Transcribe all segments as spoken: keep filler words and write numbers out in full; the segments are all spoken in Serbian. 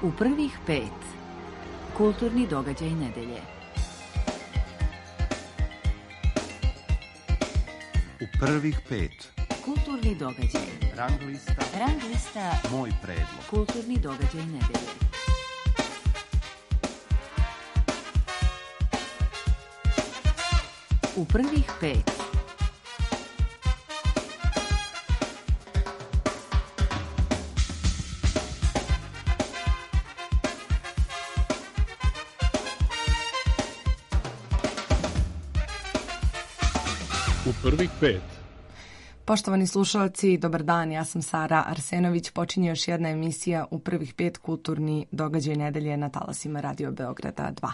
U prvih pet. Kulturni događaj nedelje. U prvih pet. Kulturni događaj. Rang lista. Rang lista. Moj predlog. Kulturni događaj nedelje. U prvih pet. U prvih pet. Poštovani slušalci, dobar dan, ja sam Sara Arsenović. Počinje još jedna emisija U prvih pet, kulturni događaj nedelje na talasima Radio Beograda dva.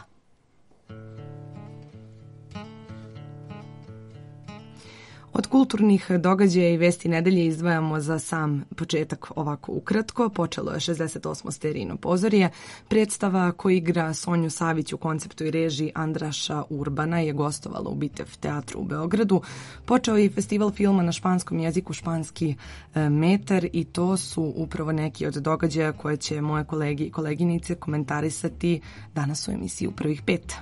Od kulturnih događaja i vesti nedelje izdvajamo za sam početak ovako ukratko. Počelo je šezdeset osmo Sterijino pozorje. Predstava koja igra Sonju Savić u konceptu i režiji Andraša Urbana je gostovala u Bitev teatru u Beogradu. Počeo je i festival filma na španskom jeziku Španski metar i to su upravo neki od događaja koje će moje kolege i koleginice komentarisati danas u emisiji U prvih pet.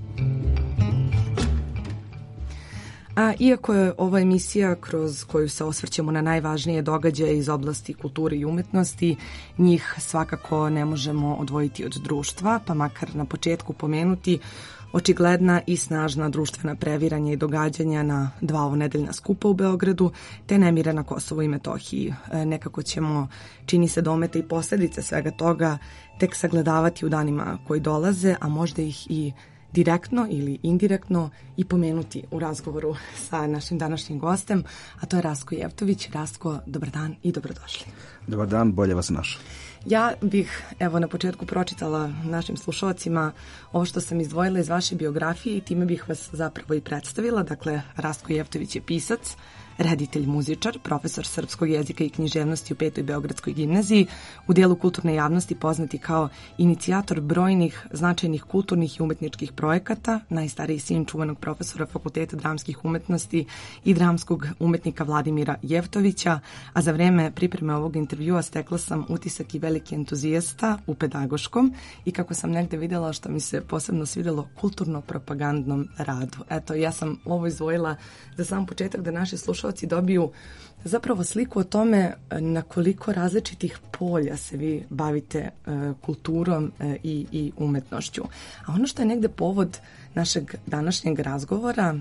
A iako je ova emisija kroz koju se osvrćemo na najvažnije događaje iz oblasti kulture i umetnosti, njih svakako ne možemo odvojiti od društva, pa makar na početku pomenuti očigledna i snažna društvena previranja i događanja na dva ovonedeljna skupa u Beogradu, te nemire na Kosovu i Metohiji. Nekako ćemo, čini se, domete i posljedice svega toga tek sagledavati u danima koji dolaze, a možda ih i direktno ili indirektno i pomenuti u razgovoru sa našim današnjim gostem, a to je Rasko Jevtović. Rasko, dobar dan i dobrodošli. Dobar dan, bolje vas našao. Ja bih, evo, na početku pročitala našim slušalcima ovo što sam izdvojila iz vaše biografije i time bih vas zapravo i predstavila. Dakle, Rasko Jevtović je pisac, reditelj, muzičar, profesor srpskog jezika i književnosti u Petoj Beogradskoj gimnaziji, u dijelu kulturne javnosti poznati kao inicijator brojnih značajnih kulturnih i umetničkih projekata, najstariji sin čuvenog profesora Fakulteta dramskih umetnosti i dramskog umetnika Vladimira Jevtovića, a za vreme pripreme ovog intervjua stekla sam utisak i veliki entuzijasta u pedagoškom i, kako sam negde vidjela, što mi se posebno svidjelo, kulturno-propagandnom radu. Eto, ja sam ovo izdvojila za sam početak da naši slušalci dobiju zapravo sliku o tome na koliko različitih polja se vi bavite uh, kulturom uh, i, i umetnošću. A ono što je negde povod našeg današnjeg razgovora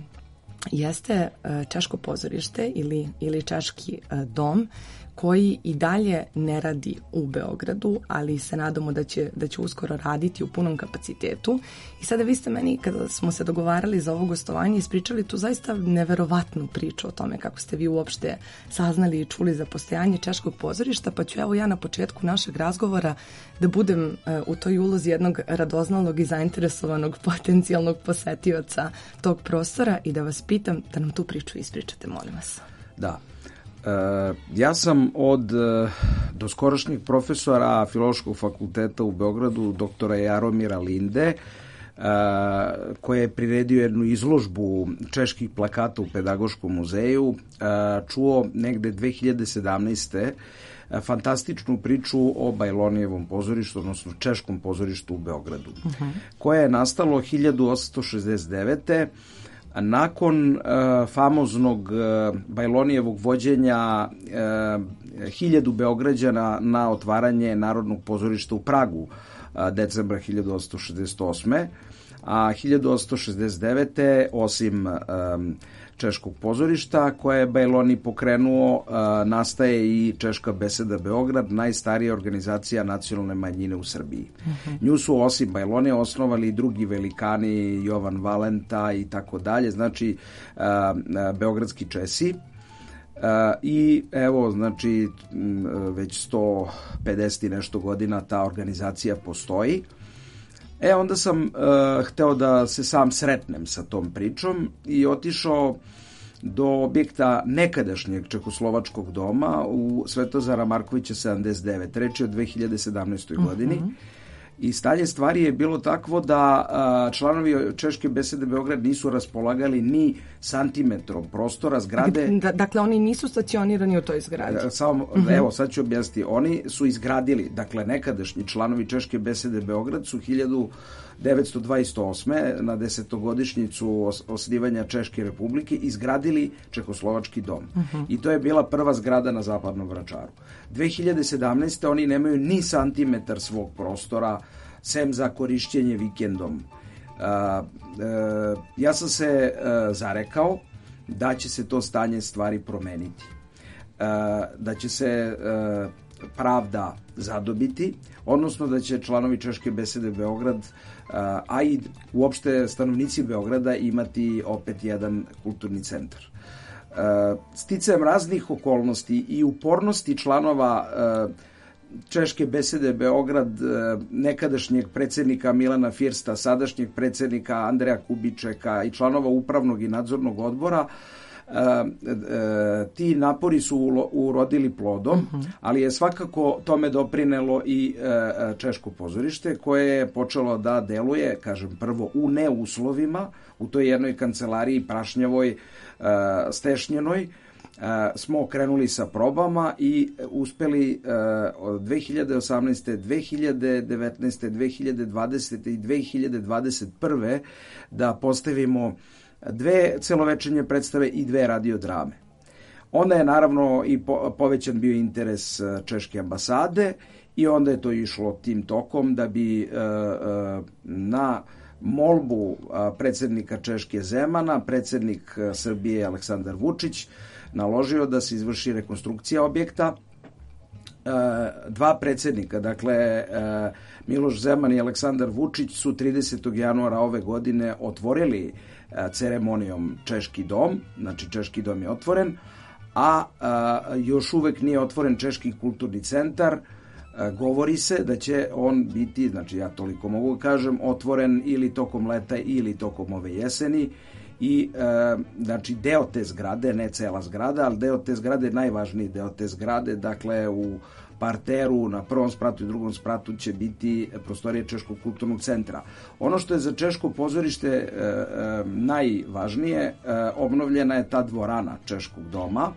jeste uh, Češko pozorište ili, ili Češki uh, dom, koji i dalje ne radi u Beogradu, ali se nadamo da će, da će uskoro raditi u punom kapacitetu. I sada vi ste meni, kada smo se dogovarali za ovo gostovanje, ispričali tu zaista neverovatnu priču o tome kako ste vi uopšte saznali i čuli za postojanje Češkog pozorišta, pa ću evo ja na početku našeg razgovora da budem uh, u toj ulozi jednog radoznalog i zainteresovanog potencijalnog posetioca tog prostora i da vas pitam da nam tu priču ispričate, molim vas. Da. Uh, ja sam od uh, doskorašnjeg profesora Filološkog fakulteta u Beogradu, doktora Jaromira Linde, uh, koji je priredio jednu izložbu čeških plakata u Pedagoškom muzeju, uh, čuo negde dve hiljade sedamnaeste. Uh, fantastičnu priču o Bajlonijevom pozorištu, odnosno Češkom pozorištu u Beogradu, uh-huh. koje je nastalo hiljadu osamsto šezdeset devete. Nakon uh, famoznog uh, Bajlonijevog vođenja uh, hiljadu Beograđana na otvaranje Narodnog pozorišta u Pragu uh, decembra hiljadu osamsto šezdeset osme. A hiljadu osamsto šezdeset devete. osim um, Češkog pozorišta koje je Bajloni pokrenuo, uh, nastaje i Češka beseda Beograd, najstarija organizacija nacionalne manjine u Srbiji. Uh-huh. Nju su osim Bajlonija osnovali i drugi velikani, Jovan Valenta i tako dalje, znači uh, beogradski Česi. Uh, I evo, znači, već sto pedeset i nešto godina ta organizacija postoji. E, onda sam uh, hteo da se sam sretnem sa tom pričom i otišao do objekta nekadašnjeg Čekoslovačkog doma u Svetozara Markovića sedamdeset devet, reč je o dve hiljade sedamnaestoj. Uh-huh. godini. I stanje stvari je bilo takvo da a, članovi Češke besede Beograd nisu raspolagali ni santimetrom prostora zgrade. Da, dakle, oni nisu stacionirani u toj zgradi. Samo, uh-huh. Evo, sad ću objasniti. Oni su izgradili, dakle, nekadašnji članovi Češke besede Beograd su hiljadu devetsto dvadeset osme na desetogodišnjicu os- osnivanja Češke republike izgradili Čehoslovački dom. Uh-huh. I to je bila prva zgrada na Zapadnom Vračaru. dve hiljade sedamnaeste. oni nemaju ni santimetar svog prostora, sem za korišćenje vikendom. Uh, uh, ja sam se uh, zarekao da će se to stanje stvari promeniti. Uh, da će se uh, pravda zadobiti, odnosno da će članovi Češke besede Beograd, uh, a i uopšte stanovnici Beograda imati opet jedan kulturni centar. Uh, sticajem raznih okolnosti i upornosti članova uh, Češke besede Beograd, nekadašnjeg predsjednika Milana Firsta, sadašnjeg predsjednika Andreja Kubičeka i članova upravnog i nadzornog odbora, ti napori su urodili plodom, uh-huh. ali je svakako tome doprinelo i Češko pozorište koje je počelo da deluje, kažem, prvo u neuslovima, u toj jednoj kancelariji prašnjavoj, stešnjenoj. Uh, smo krenuli sa probama i uspeli uh, od dve hiljade osamnaeste. dve hiljade devetnaeste. dve hiljade dvadesete. i dve hiljade dvadeset prve. da postavimo dve celovečernje predstave i dve radiodrame. Onda je naravno i po, povećan bio interes Češke ambasade i onda je to išlo tim tokom da bi uh, uh, na molbu uh, predsjednika Češke Zemana, predsjednik uh, Srbije Aleksandar Vučić naložio da se izvrši rekonstrukcija objekta. E, dva predsjednika, dakle e, Miloš Zeman i Aleksandar Vučić su tridesetog januara ove godine otvorili e, ceremonijom Češki dom, znači Češki dom je otvoren, a e, još uvek nije otvoren Češki kulturni centar. E, govori se da će on biti, znači ja toliko mogu kažem, otvoren ili tokom leta ili tokom ove jeseni. I e, znači deo te zgrade, ne cela zgrada, ali deo te zgrade, najvažniji deo te zgrade, dakle u parteru, na prvom spratu i drugom spratu će biti prostorije Češkog kulturnog centra. Ono što je za Češko pozorište e, e, najvažnije, e, obnovljena je ta dvorana Češkog doma,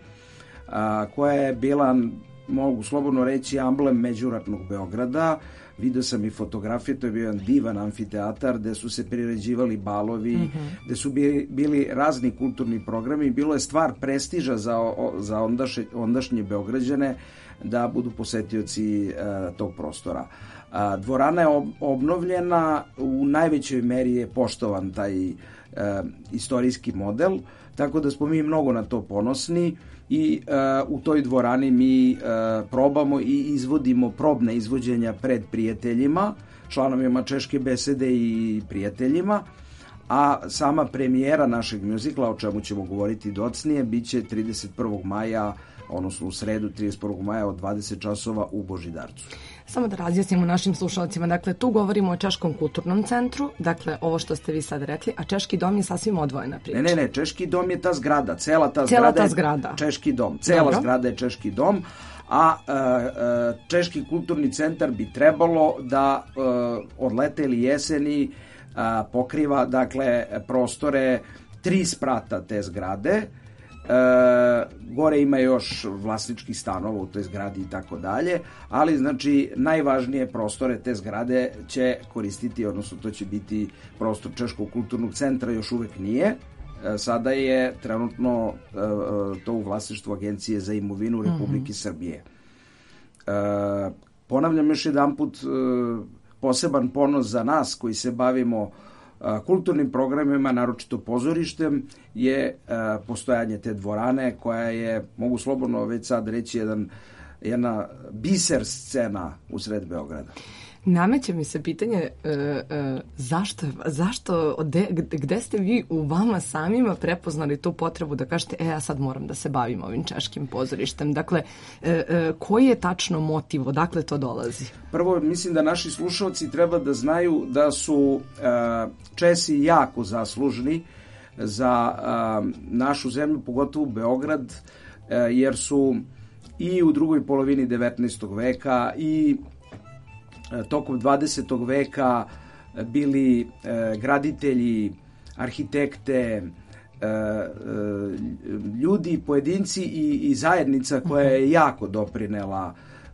a, koja je bila, mogu slobodno reći, amblem međuratnog Beograda. Video sam i fotografije, to je bio jedan divan amfiteatar gde su se priređivali balovi, mm-hmm. gde su bili, bili razni kulturni programi. Bilo je stvar prestiža za, za ondašnje, ondašnje Beograđane da budu posetioci e, tog prostora. A, dvorana je ob, obnovljena, u najvećoj meri je poštovan taj e, istorijski model, tako da smo mi mnogo na to ponosni. I uh, u toj dvorani mi uh, probamo i izvodimo probne izvođenja pred prijateljima, članovima Češke besede i prijateljima, a sama premijera našeg mjuzikla, o čemu ćemo govoriti docnije, bit će trideset prvog maja, odnosno u sredu trideset prvog maja od dvadeset časova u Božidarcu. Samo da razjasnimo našim slušalcima, dakle tu govorimo o Češkom kulturnom centru, dakle ovo što ste vi sad rekli, a Češki dom je sasvim odvojena priča. Ne, ne, ne, Češki dom je ta zgrada, cela ta, cela zgrada, ta zgrada je Češki dom, cela Dobro. zgrada je Češki dom, a e, e, Češki kulturni centar bi trebalo da e, od leta ili jeseni e, pokriva, dakle, prostore tri sprata te zgrade. E, gore ima još vlasničkih stanova u toj zgradi i tako dalje, ali znači najvažnije prostore te zgrade će koristiti, odnosno to će biti prostor Češkog kulturnog centra, još uvek nije. E, sada je trenutno e, to u vlasništvu Agencije za imovinu Republike mm-hmm. Srbije. E, ponavljam još jedan put, e, poseban ponos za nas koji se bavimo kulturnim programima, naročito pozorištem, je postojanje te dvorane koja je, mogu slobodno već sad reći, jedan, jedna biser scena u sred Beograda. Nameće mi se pitanje e, e, zašto, zašto de, gde ste vi u vama samima prepoznali tu potrebu da kažete, e, ja sad moram da se bavim ovim češkim pozorištem. Dakle, e, e, koji je tačno motiv, odakle to dolazi? Prvo, mislim da naši slušalci treba da znaju da su e, Česi jako zaslužni za e, našu zemlju, pogotovo Beograd, e, jer su i u drugoj polovini devetnaestog veka i tokom dvadesetog veka bili graditelji, arhitekte, ljudi, pojedinci i, i zajednica koja je jako doprinela,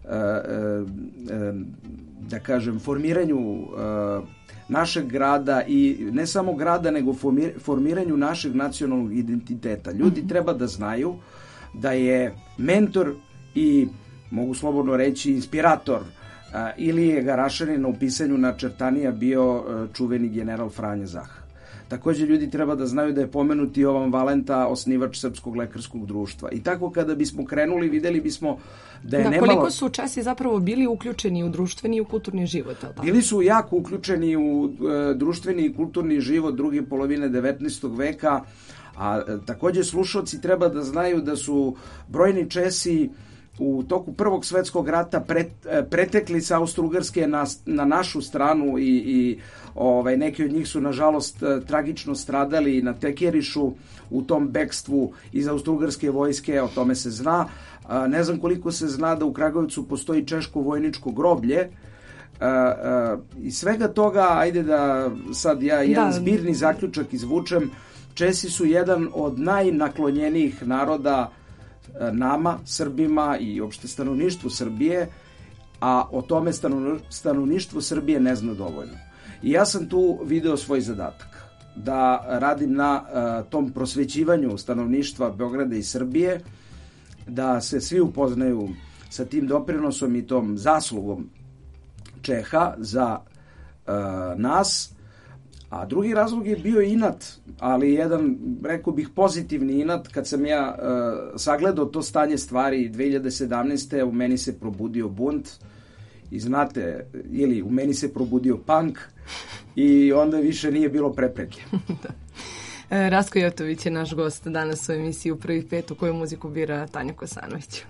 da kažem, formiranju našeg grada i ne samo grada, nego formiranju našeg nacionalnog identiteta. Ljudi treba da znaju da je mentor i, mogu slobodno reći, inspirator Ilije Garašanina u pisanju Načertanija bio čuveni general Franja Zah. Takođe, ljudi treba da znaju da je pomenuti Jovan Valenta, osnivač Srpskog lekarskog društva. I tako kada bismo krenuli, videli bismo da je da, nemalo... Koliko su Česi zapravo bili uključeni u društveni i u kulturni život? Da? Bili su jako uključeni u e, društveni i kulturni život druge polovine devetnaestog veka, a e, takođe slušalci treba da znaju da su brojni Česi u toku Prvog svetskog rata pret, pretekli sa Austro-Ugarske na, na našu stranu i, i ovaj, neki od njih su nažalost tragično stradali na Tekerišu u tom bekstvu iz Austro-Ugarske vojske, o tome se zna. A, ne znam koliko se zna da u Kragujevcu postoji češko vojničko groblje. A, a, iz svega toga, ajde da sad ja jedan da. zbirni zaključak izvučem, Česi su jedan od najnaklonjenijih naroda nama, Srbima i opšte stanovništvu Srbije, a o tome stanovništvo Srbije ne zna dovoljno. I ja sam tu video svoj zadatak, da radim na uh, tom prosvećivanju stanovništva Beograda i Srbije, da se svi upoznaju sa tim doprinosom i tom zaslugom Čeha za uh, nas. A drugi razlog je bio inat, ali jedan, rekao bih, pozitivni inat. Kad sam ja uh, sagledao to stanje stvari dve hiljade sedamnaeste. u meni se probudio bunt i znate, ili u meni se probudio punk i onda više nije bilo prepreke. Da. E, Rasko Jevtović je naš gost danas u emisiji U prvih pet, u koju muziku bira Tanja Kosanović.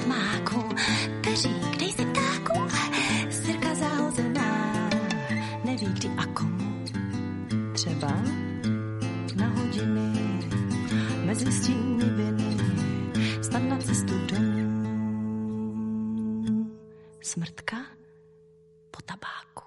tmáku, peřík, dej si ptáku, sirka zahozená, neví kdy a komu. Třeba na hodiny, mezi stíny viny, snad na cestu domů. Smrtka po tabáku.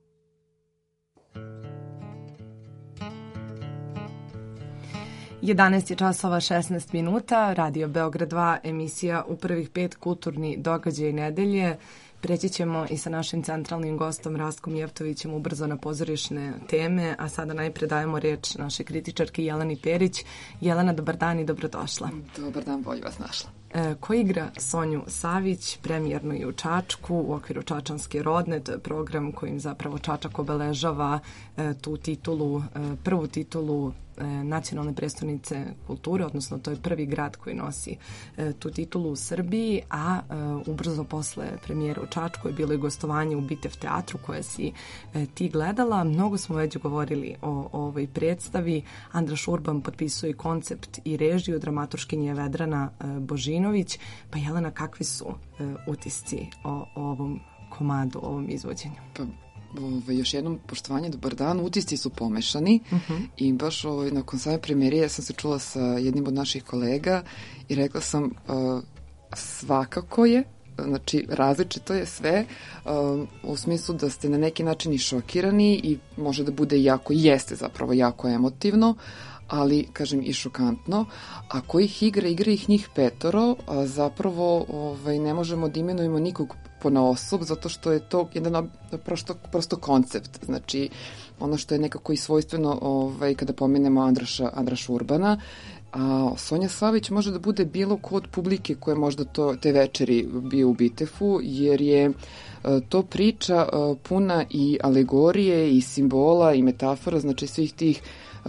jedanaest je časova šesnaest minuta, Radio Beograd dva, emisija U prvih pet, kulturni događaj nedelje. Preći ćemo i sa našim centralnim gostom Rastkom Jeftovićem ubrzo na pozorišne teme, a sada najpre dajemo reč našoj kritičarki Jeleni Perić. Jelena, dobar dan i dobrodošla. Dobar dan, bolje vas našla. E, ko igra Sonju Savić, premijerno i u Čačku, u okviru Čačanske rodne, to je program kojim zapravo Čačak obeležava e, tu titulu, e, prvu titulu nacionalne prestonice kulture, odnosno to je prvi grad koji nosi e, tu titulu u Srbiji, a e, ubrzo posle premijere u Čačku je bilo i gostovanje u Bitev teatru koje si e, ti gledala. Mnogo smo već govorili o, o ovoj predstavi. Andraš Urban potpisuje koncept i režiju, dramaturškinje je Vedrana e, Božinović. Pa Jelena, kakvi su e, utisci o, o ovom komadu, o ovom izvođenju? Pa Ove, još jednom poštovanje, dobar dan, utisci su pomešani uh-huh. i baš ove, nakon same premijere ja sam se čula sa jednim od naših kolega i rekla sam uh, svakako je, znači različito je sve uh, u smislu da ste na neki način i šokirani i može da bude jako, jeste zapravo jako emotivno, ali, kažem, i šokantno. A ko ih igra, igra ih njih petoro, a zapravo ovaj, ne možemo da imenujemo nikog ponaosob, zato što je to jedan prosto, prosto koncept. Znači, ono što je nekako i svojstveno ovaj, kada pomenemo Andraša, Andraša Urbana, a Sonja Savić može da bude bilo ko od publike koje možda to, te večeri bio u Bitefu, jer je to priča puna i alegorije i simbola i metafora, znači svih tih Uh,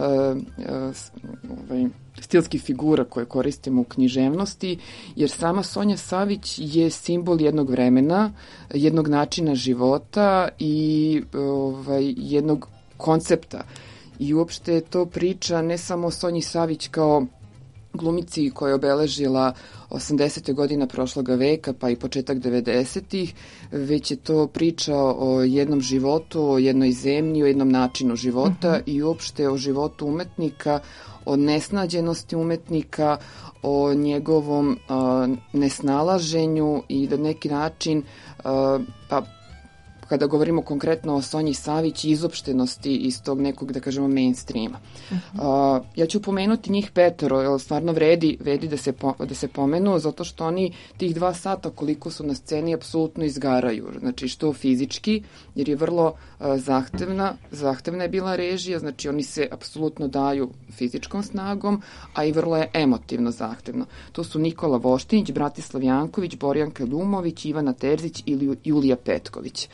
uh, ovaj, stilskih figura koje koristimo u književnosti, jer sama Sonja Savić je simbol jednog vremena, jednog načina života i ovaj, jednog koncepta. I uopšte je to priča ne samo o Sonji Savić kao glumici koja je obeležila osamdesete godina prošloga veka, pa i početak devedesetih, već je to priča o jednom životu, o jednoj zemlji, o jednom načinu života uh-huh. i uopšte o životu umetnika, o nesnađenosti umetnika, o njegovom uh, nesnalaženju i da neki način uh, pa kada govorimo konkretno o Sonji Savić, izopštenosti iz tog nekog, da kažemo, mainstreama. Uh-huh. Uh, ja ću pomenuti njih petoro, jer stvarno vredi, vredi da, se po, da se pomenu, zato što oni tih dva sata koliko su na sceni apsolutno izgaraju. Znači, što fizički, jer je vrlo uh, zahtevna, zahtevna je bila režija, znači oni se apsolutno daju fizičkom snagom, a i vrlo je emotivno zahtevno. To su Nikola Voštinić, Bratislav Janković, Borjanka Ljumović, Ivana Terzić ili Julija Petković.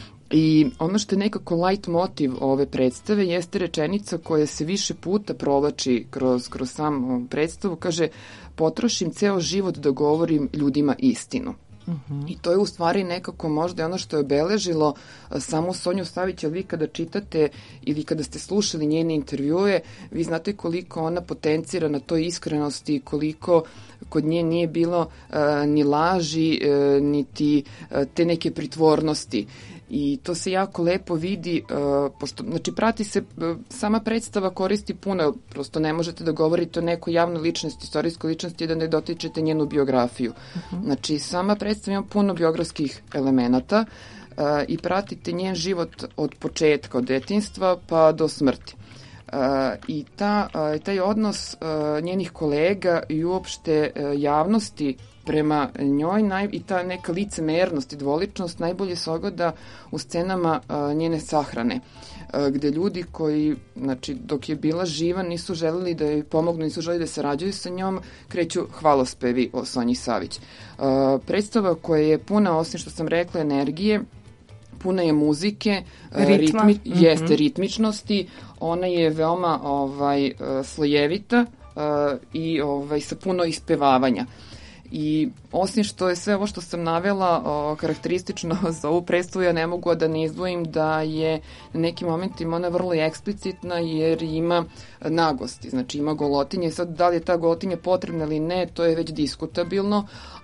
I ono što je nekako light motiv ove predstave jeste rečenica koja se više puta provlači kroz, kroz sam predstavu, kaže: potrošim ceo život da govorim ljudima istinu. Uh-huh. I to je u stvari nekako možda ono što je obeležilo samo Sonju Savić, ali vi kada čitate ili kada ste slušali njene intervjue, vi znate koliko ona potencira na toj iskrenosti, koliko kod nje nije bilo uh, ni laži, uh, niti uh, te neke pritvornosti. I to se jako lepo vidi, uh, pošto, znači, prati se, uh, sama predstava koristi puno, prosto ne možete da govorite o nekoj javnoj ličnosti, istorijskoj ličnosti, da ne dotičete njenu biografiju. Uh-huh. Znači, sama predstava ima puno biografskih elemenata uh, i pratite njen život od početka, od detinjstva pa do smrti. Uh, i ta, uh, taj odnos uh, njenih kolega i uopšte uh, javnosti prema njoj naj, i ta neka licemernost i dvoličnost najbolje se ogleda u scenama uh, njene sahrane, uh, gde ljudi koji, znači, dok je bila živa nisu želeli da joj pomognu, nisu želeli da se rađaju sa njom, kreću hvalospevi o Sonji Savić. Uh, predstava koja je puna, osim što sam rekla, energije, puna je muzike, Ritma. ritmi, mm-hmm. jeste ritmičnosti, ona je veoma ovaj, slojevita uh, i ovaj, sa puno ispevavanja. I osim što je sve ovo što sam navela o, karakteristično za ovu predstavu, ja ne mogu da ne izdvojim da je na nekim momentima ona vrlo eksplicitna jer ima nagosti, znači ima golotinje. Sad, da li je ta golotinja potrebna ili ne, to je već diskutabilno,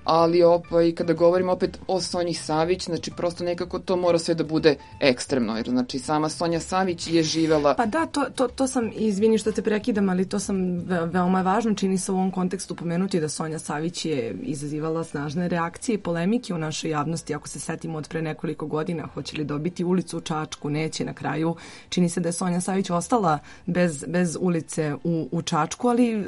ali opet, kada govorimo opet o Sonji Savić, znači prosto nekako to mora sve da bude ekstremno, jer znači sama Sonja Savić je živela... Pa da, to, to, to sam, izvini što te prekidam, ali to sam ve, veoma važno, čini se u ovom kontekstu pomenuti da Sonja Savić je izazivala snažne reakcije i polemike u našoj javnosti, ako se setimo od pre nekoliko godina, hoće li dobiti ulicu u Čačku, neće, na kraju čini se da je Sonja Savić ostala bez, bez ulice u, u Čačku, ali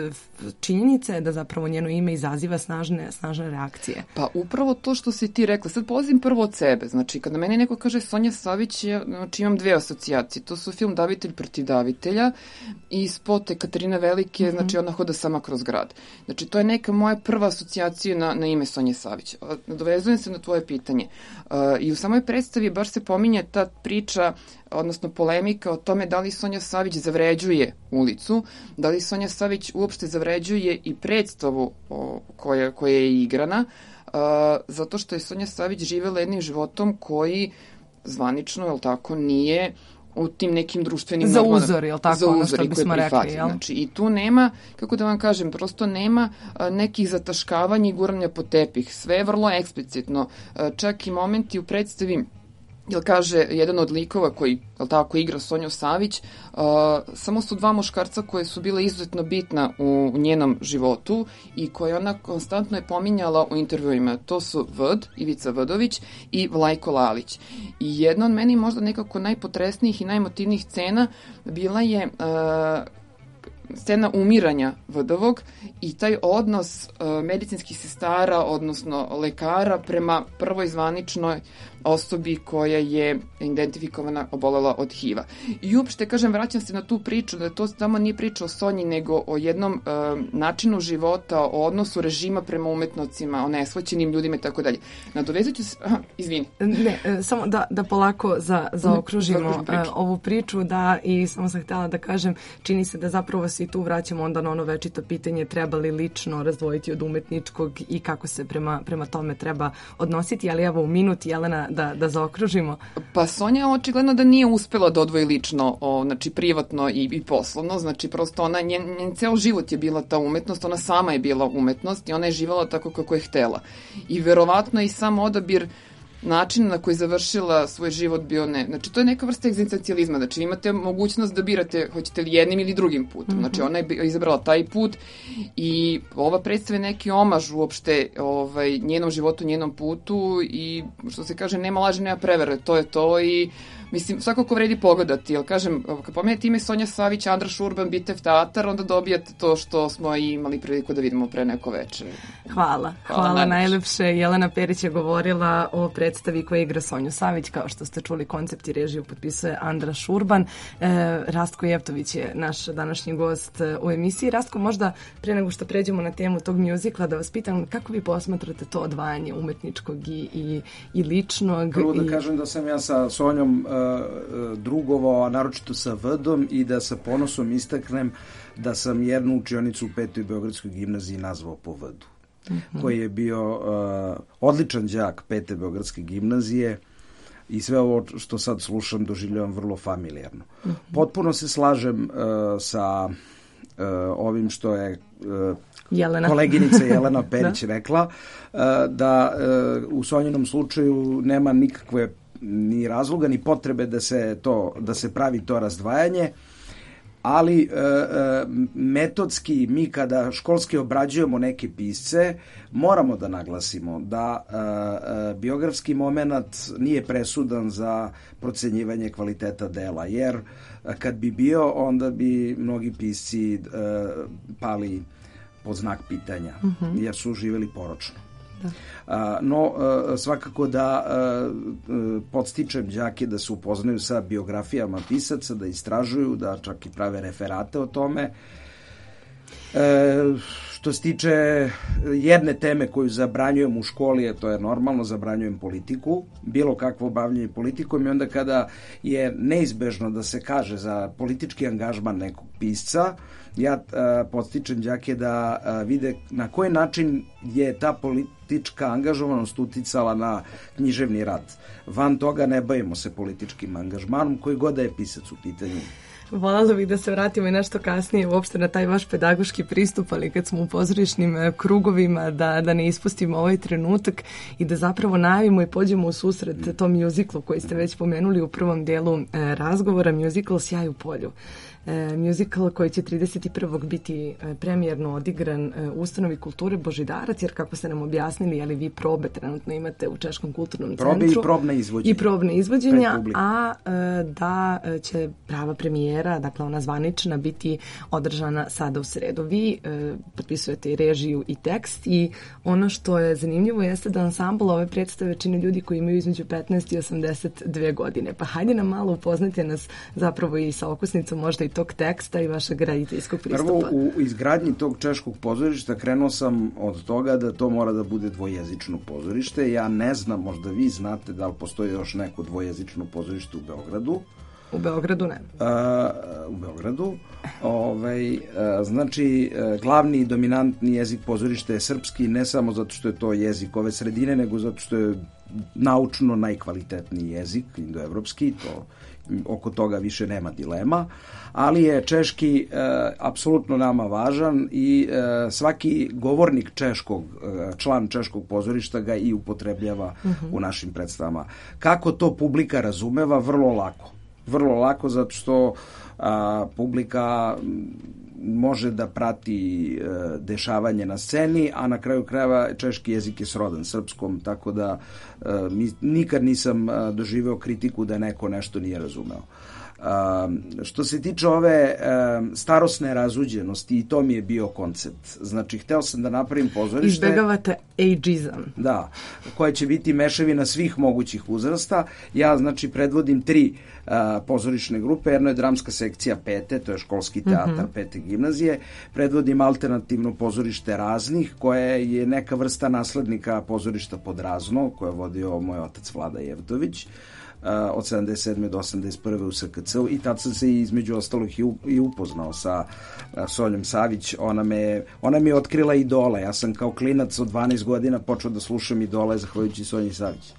činjenica je da zapravo njeno ime izaziva snažne, snažne reakcije. Pa upravo to što si ti rekla, sad polazim prvo od sebe, znači kada meni neko kaže Sonja Savić, ja, znači imam dve asocijacije, to su film Davitelj protiv davitelja i spot Katarine Velike, mm-hmm. znači ona hoda sama kroz grad. Znači to je neka moja prva asocijacija na, na ime Sonje Savić. Nadovezujem se na tvoje pitanje. Uh, I u samoj predstavi baš se pominje ta priča, odnosno polemika o tome da li Sonja Savić zavređuje ulicu, da li Sonja Savić uopšte zavređuje i predstavu o, koja, koja je igrana, uh, zato što je Sonja Savić živela jednim životom koji zvanično, jel tako, nije u tim nekim društvenim... Za uzor, jel tako, ono što bismo rekli, jel? Znači, i tu nema, kako da vam kažem, prosto nema a, nekih zataškavanja i guranja po tepih. Sve je vrlo eksplicitno. A, čak i momenti u predstavi, jel kaže, jedan od likova koji, jel tako, igra Sonju Savić, uh, samo su dva muškarca koje su bile izuzetno bitna u, u njenom životu i koje ona konstantno je pominjala u intervjuima. To su Vd, Ivica Vdović i Vlajko Lalić. I jedna od meni možda nekako najpotresnijih i najmotivnijih scena bila je uh, scena umiranja Vdovog i taj odnos uh, medicinskih sestara, odnosno lekara prema prvoj zvaničnoj osobi koja je identifikovana obolela od H I V-a. I uopšte, kažem, vraćam se na tu priču, da to samo nije priča o Sonji, nego o jednom uh, načinu života, o odnosu režima prema umetnicima, o nesvaćenim ljudima i tako dalje. Nadovezat ću se... Aha, izvini. Ne, samo da, da polako za, zaokružimo priču. ovu priču, da, i samo sam htjela da kažem, čini se da zapravo se i tu vraćamo onda na ono večito pitanje treba li lično razdvojiti od umetničkog i kako se prema, prema tome treba odnositi, ali evo u minut, Jelena, da, da zaokružimo. Pa Sonja očigledno da nije uspela da odvoji lično, o, znači privatno i, i poslovno, znači prosto ona, njen, njen ceo život je bila ta umetnost, ona sama je bila umetnost i ona je živala tako kako je htela. I verovatno i sam odabir način na koji je završila svoj život bio ne. Znači, to je neka vrsta egzistencijalizma. Znači, imate mogućnost da birate hoćete li jednim ili drugim putom. Mm-hmm. Znači, ona je izabrala taj put i ova predstava je neki omaž uopšte ovaj, njenom životu, njenom putu i, što se kaže, nema laže, nema prevere. To je to i mislim, svakako vredi pogledati, jer kažem, kad pomenete ime Sonja Savić, Andra Šurban, Bitev teatar, onda dobijate to što smo imali priliku da vidimo pre neko veče. Hvala, hvala, hvala najlepše. Jelena Perić je govorila o predstavi koja igra Sonju Savić, kao što ste čuli, koncept i režiju potpisuje Andra Šurban. E, Rastko Jevtović je naš današnji gost u emisiji. Rastko, možda pre nego što pređemo na temu tog mjuzikla, da vas pitam kako vi posmatrate to odvajanje umetničkog i, i, i ličnog? Prvo da i... kažem da sam ja sa Sonjom drugovao, a naročito sa Vdom, i da sa ponosom istaknem da sam jednu učionicu u petoj Beogradskoj gimnaziji nazvao po Vdu, mm-hmm. koji je bio uh, odličan đak pete Beogradske gimnazije i sve ovo što sad slušam doživljavam vrlo familijarno. Mm-hmm. Potpuno se slažem uh, sa uh, ovim što je uh, Jelena. koleginica Jelena Perić rekla, uh, da uh, u Sonjinom slučaju nema nikakve ni razloga, ni potrebe da se to, da se pravi to razdvajanje, ali e, e, metodski mi kada školski obrađujemo neke pisce, moramo da naglasimo da e, e, biografski moment nije presudan za procenjivanje kvaliteta dela, jer kad bi bio, onda bi mnogi pisci e, pali pod znak pitanja, mm-hmm. jer su živjeli poročno. Da. A, no, a, svakako da a, a, podstičem đake da se upoznaju sa biografijama pisaca, da istražuju, da čak i prave referate o tome. E, što se tiče jedne teme koju zabranjujem u školi, to je normalno, zabranjujem politiku, bilo kakvo bavljanje politikom, i onda kada je neizbežno da se kaže za politički angažman nekog pisca, ja a, podstičem đake da a, vide na koji način je ta politička angažovanost uticala na književni rad. Van toga ne bavimo se političkim angažmanom, koji god da je pisac u pitanju. Voljela bih da se vratimo i nešto kasnije uopšte na taj vaš pedagoški pristup, ali kad smo u pozorišnim krugovima da, da ne ispustimo ovaj trenutak i da zapravo najavimo i pođemo u susret tom mjuziklu koji ste već pomenuli u prvom delu razgovora, mjuzikl Sjaj u polju. Mjuzikl koji će trideset prvog biti premijerno odigran u Ustanovi kulture Božidarac, jer kako ste nam objasnili, ali vi probe trenutno imate u Češkom kulturnom probe centru. I probne izvođenja. I probne izvođenja, a da će prava premijera, dakle ona zvanična, biti održana sada u sredu. Vi potpisujete i režiju i tekst i ono što je zanimljivo jeste da ansambl ove predstave čine ljudi koji imaju između petnaest i osamdeset dve godine. Pa hajde nam malo upoznajte nas zapravo i sa okusnicom možda i tog teksta i vašeg graditeljskog pristupa. Prvo, u izgradnji tog češkog pozorišta krenuo sam od toga da to mora da bude dvojezično pozorište. Ja ne znam, možda vi znate da li postoji još neko dvojezično pozorište u Beogradu. U Beogradu ne. A, u Beogradu. Ovaj, a, znači, a, glavni i dominantni jezik pozorišta je srpski, ne samo zato što je to jezik ove sredine, nego zato što je naučno najkvalitetniji jezik, indoevropski, to oko toga više nema dilema, ali je češki e, apsolutno nama važan i e, svaki govornik češkog, e, član češkog pozorišta ga i upotrebljava uh-huh. u našim predstavama. Kako to publika razumeva? Vrlo lako. Vrlo lako zato što a, publika može da prati e, dešavanje na sceni, a na kraju krajeva češki jezik je srodan srpskom, tako da e, mi, nikad nisam e, doživeo kritiku da neko nešto nije razumeo. E, što se tiče ove e, starosne razuđenosti, i to mi je bio koncept. Znači, hteo sam da napravim pozorište... Izbegavate ageizam. Da, koja će biti mešavina svih mogućih uzrasta. Ja, znači, predvodim tri a, pozorišne grupe. Jedno je dramska sekcija pete, to je školski teatar mm-hmm. pete gimnazije. Predvodim alternativno pozorište Raznih, koje je neka vrsta naslednika pozorišta Podrazno, koje je vodio moj otac Vlada Jevtović. Uh, od sedamdeset sedme do osamdeset prve u S K C-u i tad sam se između ostalih i, u, i upoznao sa uh, Sonjom Savić. Ona me, ona mi je otkrila Idole. Ja sam kao klinac od dvanaest godina počeo da slušam Idole zahvaljujući Sonji Savić.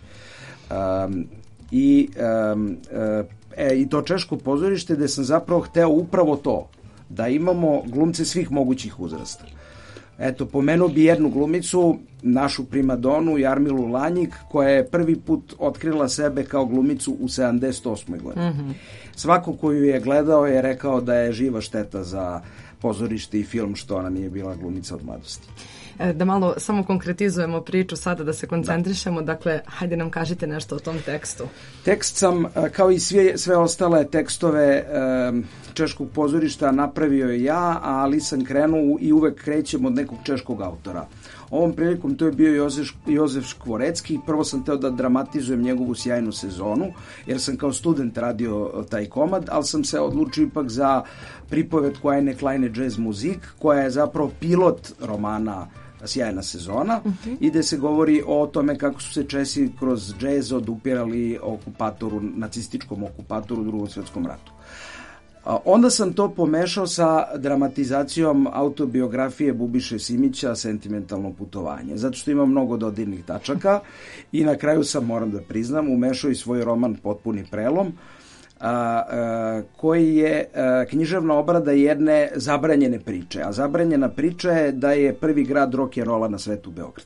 Um, i, um, uh, e, I to češko pozorište gde sam zapravo hteo upravo to, da imamo glumce svih mogućih uzrasta. Eto, pomenuo bi jednu glumicu, našu primadonu Jarmilu Lanjik, koja je prvi put otkrila sebe kao glumicu u sedamdeset osmoj godini. Mm-hmm. Svako koju je gledao je rekao da je živa šteta za pozorište i film što ona nije bila glumica od mladosti. Da malo samo konkretizujemo priču sada, da se koncentrišemo. Da. Dakle, hajde nam kažite nešto o tom tekstu. Tekst sam, kao i sve, sve ostale tekstove češkog pozorišta, napravio ja, ali sam krenuo i uvek krećem od nekog češkog autora. Ovom prilikom to je bio Jozef, Jozef Škvorecki. Prvo sam teo da dramatizujem njegovu sjajnu sezonu, jer sam kao student radio taj komad, ali sam se odlučio ipak za pripovetku Eine kleine jazz muzik, koja je zapravo pilot romana Sjajna sezona, uh-huh. i gde se govori o tome kako su se Česi kroz džez odupirali okupatoru, nacističkom okupatoru u Drugom svjetskom ratu. A onda sam to pomešao sa dramatizacijom autobiografije Bubiše Simića Sentimentalno putovanje, zato što ima mnogo dodirnih tačaka i na kraju sam, moram da priznam, umešao i svoj roman Potpuni prelom, A, a, koji je a, književna obrada jedne zabranjene priče. A zabranjena priča je da je prvi grad rock'n'rolla na svetu Beograd.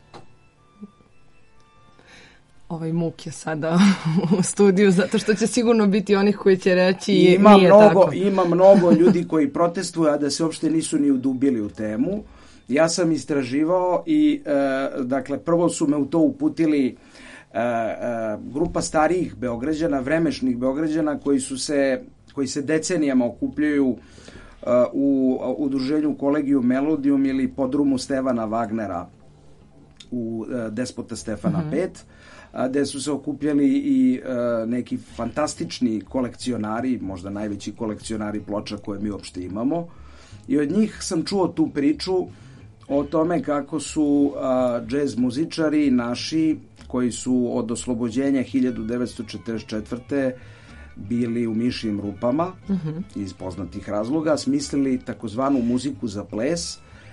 Ovaj muk je sada u studiju, zato što će sigurno biti onih koji će reći ima nije mnogo, tako. Ima mnogo ljudi koji protestuju, a da se uopšte nisu ni udubili u temu. Ja sam istraživao i e, dakle, prvo su me u to uputili Uh, uh, grupa starijih Beograđana, vremešnih Beograđana koji su se, koji se decenijama okupljaju uh, u udruženju Kolegiju Melodium ili podrumu Stevana Wagnera u uh, Despota Stefana mm-hmm. pet, uh, gde su se okupljali i uh, neki fantastični kolekcionari, možda najveći kolekcionari ploča koje mi uopšte imamo, i od njih sam čuo tu priču o tome kako su uh, džez muzičari naši, koji su od oslobođenja hiljadu devetsto četrdeset četvrte bili u mišjim rupama, uh-huh. iz poznatih razloga, smislili takozvanu muziku za ples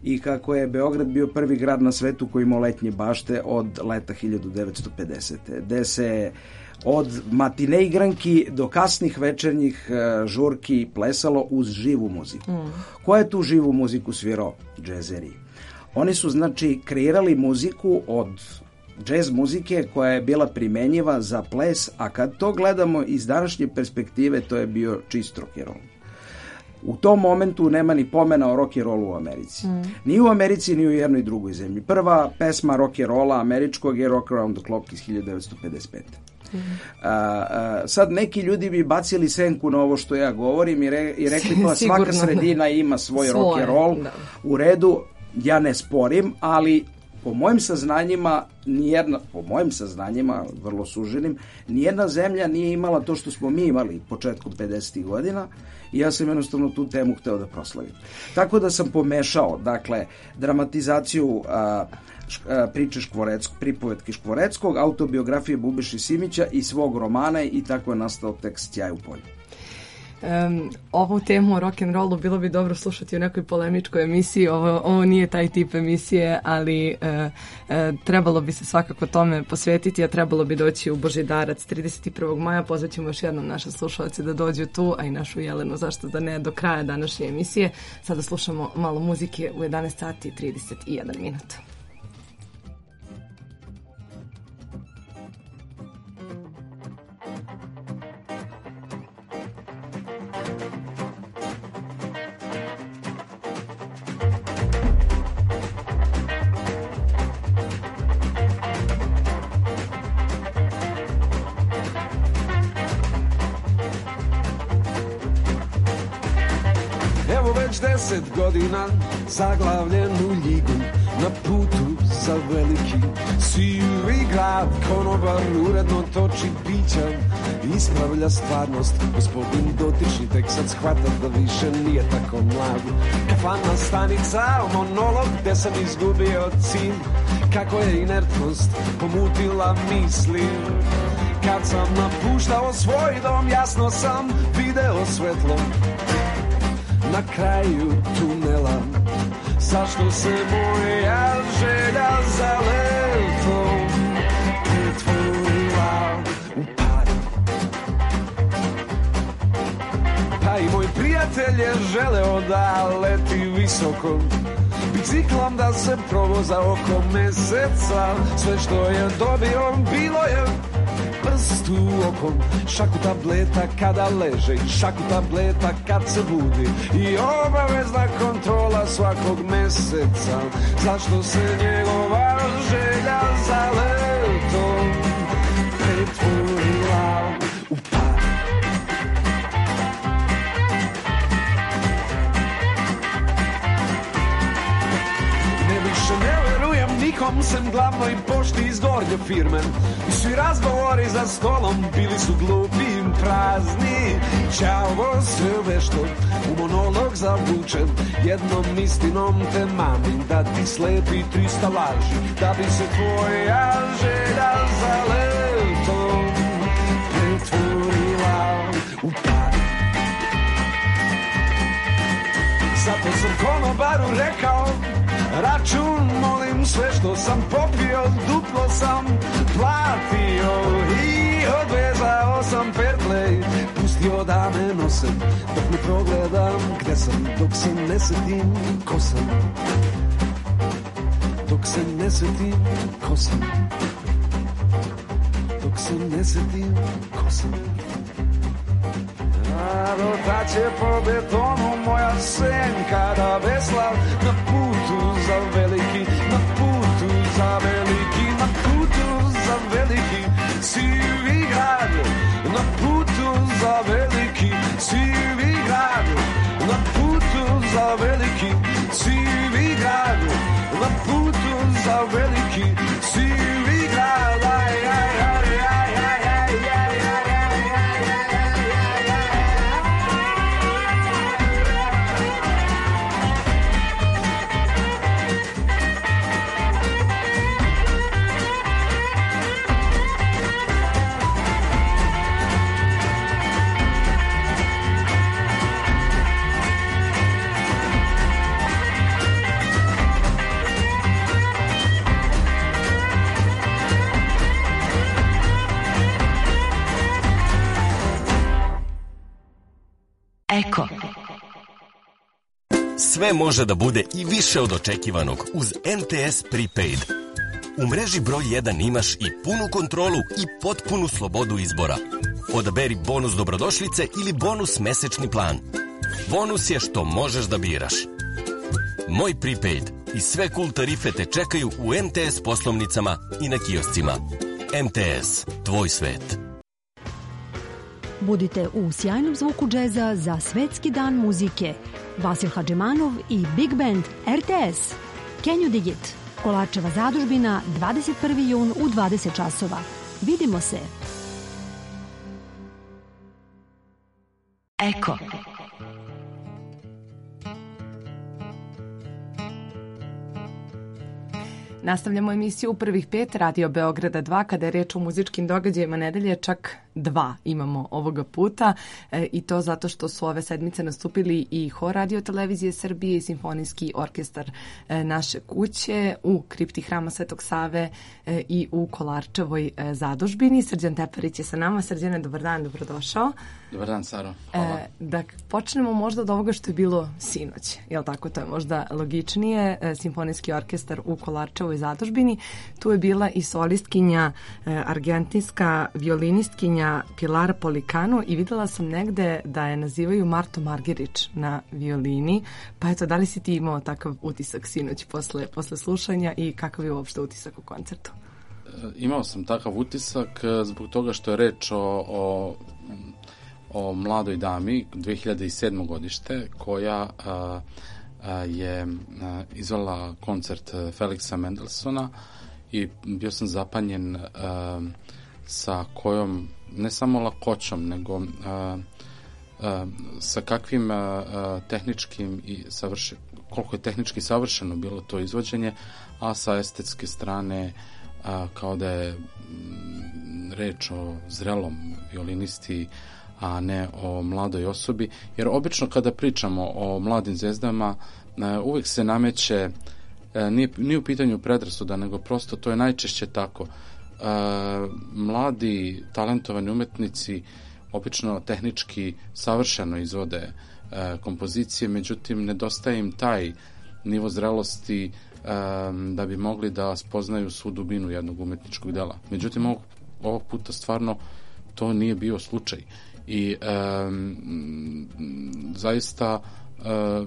i kako je Beograd bio prvi grad na svetu koji imao letnje bašte od leta hiljadu devetsto pedesete. Gde se od matine igranki do kasnih večernjih uh, žurki plesalo uz živu muziku. Mm. Ko je tu živu muziku svirao? Džezeri. Oni su, znači, kreirali muziku od džez muzike koja je bila primenjiva za ples, a kad to gledamo iz današnje perspektive, to je bio čist rock and roll. U tom momentu nema ni pomena o rock and rollu u Americi. Mm. Ni u Americi, ni u jednoj drugoj zemlji. Prva pesma rock and rolla američkog je Rock Around the Clock iz hiljadu devetsto pedeset pete. Mm. A, a, sad neki ljudi bi bacili senku na ovo što ja govorim i, re, i rekli pa svaka sredina ima svoj Svoje, rock and roll. Da. U redu, ja ne sporim, ali po mojim saznanjima, nijedna, po mojim saznanjima, vrlo suženim, nijedna zemlja nije imala to što smo mi imali početkom pedesetih godina i ja sam jednostavno tu temu hteo da proslavim. Tako da sam pomešao, dakle, dramatizaciju a, a, priče Škvoreckog, pripovetke Škvoreckog, autobiografije Bubeše Simića i svog romana i tako je nastao tekst Sjaj u polju. Um, ovu temu o rock'n'rollu bilo bi dobro slušati u nekoj polemičkoj emisiji. Ovo, ovo nije taj tip emisije, ali uh, uh, trebalo bi se svakako tome posvetiti, a trebalo bi doći u Božidarac trideset prvog maja. Pozvaćemo još jednom naše slušalce da dođu tu, a i našu Jelenu, zašto da ne, do kraja današnje emisije. Sada slušamo malo muzike u jedanaest sati i trideset jedan minut. Deset godina zaglavljen u ljigu, na putu za veliki sivi grad. Konobar uredno toči pića, ispravlja stvarnost. Gospodin dotični tek sad shvata da više nije tako mlad. Kafana stanica, monolog gde sam izgubio cilj. Kako je inertnost pomutila misli. Kad sam napuštao svoj dom, jasno sam video svetlo na kraju tunela. Zašto se moja želja za letom pretvorila u pad? Pa i moj prijatelj je želeo da leti visoko, biciklom da se provoza oko meseca. Sve što je dobio bilo je prst u okom, šaku tableta kada leže i šaku tableta kad se budi i obavezna kontrola svakog meseca. Zašto se njegova želja za letom pretvorila u pad? Ne više ne verujem nikom sem glavnoj pošti iz gornje firme. I svi razgovori za stolom bili su glupi i prazni. Ćao se vešto u monolog zavučen, jednom istinom te mamim da ti slepi trista laži, da bi se tvoja želja za letom pretvorila u pad. Zato sam konobaru rekao, račun molim, sve što sam popio duplo sam platio i odvezao sam Fairplay, pustio da me nose dok ne progledam gde sam, dok se ne setim ko sam, dok se ne setim ko sam, dok se ne setim ko sam. Rotaće po betonu moja senka da vesla na putu za veliki, na putu za veliki, na putu za veliki sivi grad, na putu za veliki sivi grad, na putu za veliki sivi grad, na putu za veliki sivi grad. Aj, aj, aj, aj, aj, aj, aj. sve može da bude i više od očekivanog uz M T S Prepaid. U mreži broj jedan imaš i punu kontrolu i potpunu slobodu izbora. Odaberi bonus dobrodošlice ili bonus mesečni plan. Bonus je što možeš da biraš. Moj Prepaid i sve cool tarife te čekaju u M T S poslovnicama i na kioscima. M T S, tvoj svet. Budite u sjajnom zvuku džeza za Svetski dan muzike. Vasil Hadžimanov i Big Band R T S. Can you dig it? Kolarčeva zadužbina, dvadeset prvi jun u dvadeset časova. Vidimo se. Eko. Nastavljamo emisiju u prvih pet Radio Beograda dva, kada je reč o muzičkim događajima nedelje, čak dva imamo ovoga puta e, i to zato što su ove sedmice nastupili i Hor Radio Televizije Srbije i Simfonijski orkestar e, naše kuće u kripti Hrama Svetog Save e, i u Kolarčevoj e, zadužbini. Srđan Teparić je sa nama. Srđane, dobar dan, dobrodošao. Dobar dan, Saro. Hvala. E, da počnemo možda od ovoga što je bilo sinoć. Jel tako? To je možda logičnije. E, Simfonijski orkestar u Kolarčevoj zadužbini. Tu je bila i solistkinja, e, argentinska violinistkinja Pilar Policano i videla sam negde da je nazivaju Marto Margerić na violini. Pa eto, da li si ti imao takav utisak sinoć posle, posle slušanja i kakav je uopšte utisak u koncertu? Imao sam takav utisak zbog toga što je reč o, o, o mladoj dami dve hiljade sedme godište koja a, a, je a, izvala koncert Felixa Mendelssohna i bio sam zapanjen a, sa kojom ne samo lakoćom, nego a, a, sa kakvim a, a, tehničkim i savršen, koliko je tehnički savršeno bilo to izvođenje, a sa estetske strane a, kao da je m, reč o zrelom violinisti, a ne o mladoj osobi, jer obično kada pričamo o mladim zvezdama a, uvek se nameće a, nije, nije u pitanju predrasuda, nego prosto to je najčešće tako. Uh, mladi talentovani umetnici obično tehnički savršeno izvode uh, kompozicije, međutim nedostaje im taj nivo zrelosti um, da bi mogli da spoznaju svu dubinu jednog umetničkog dela. Međutim ovog, ovog puta stvarno to nije bio slučaj i um, zaista uh,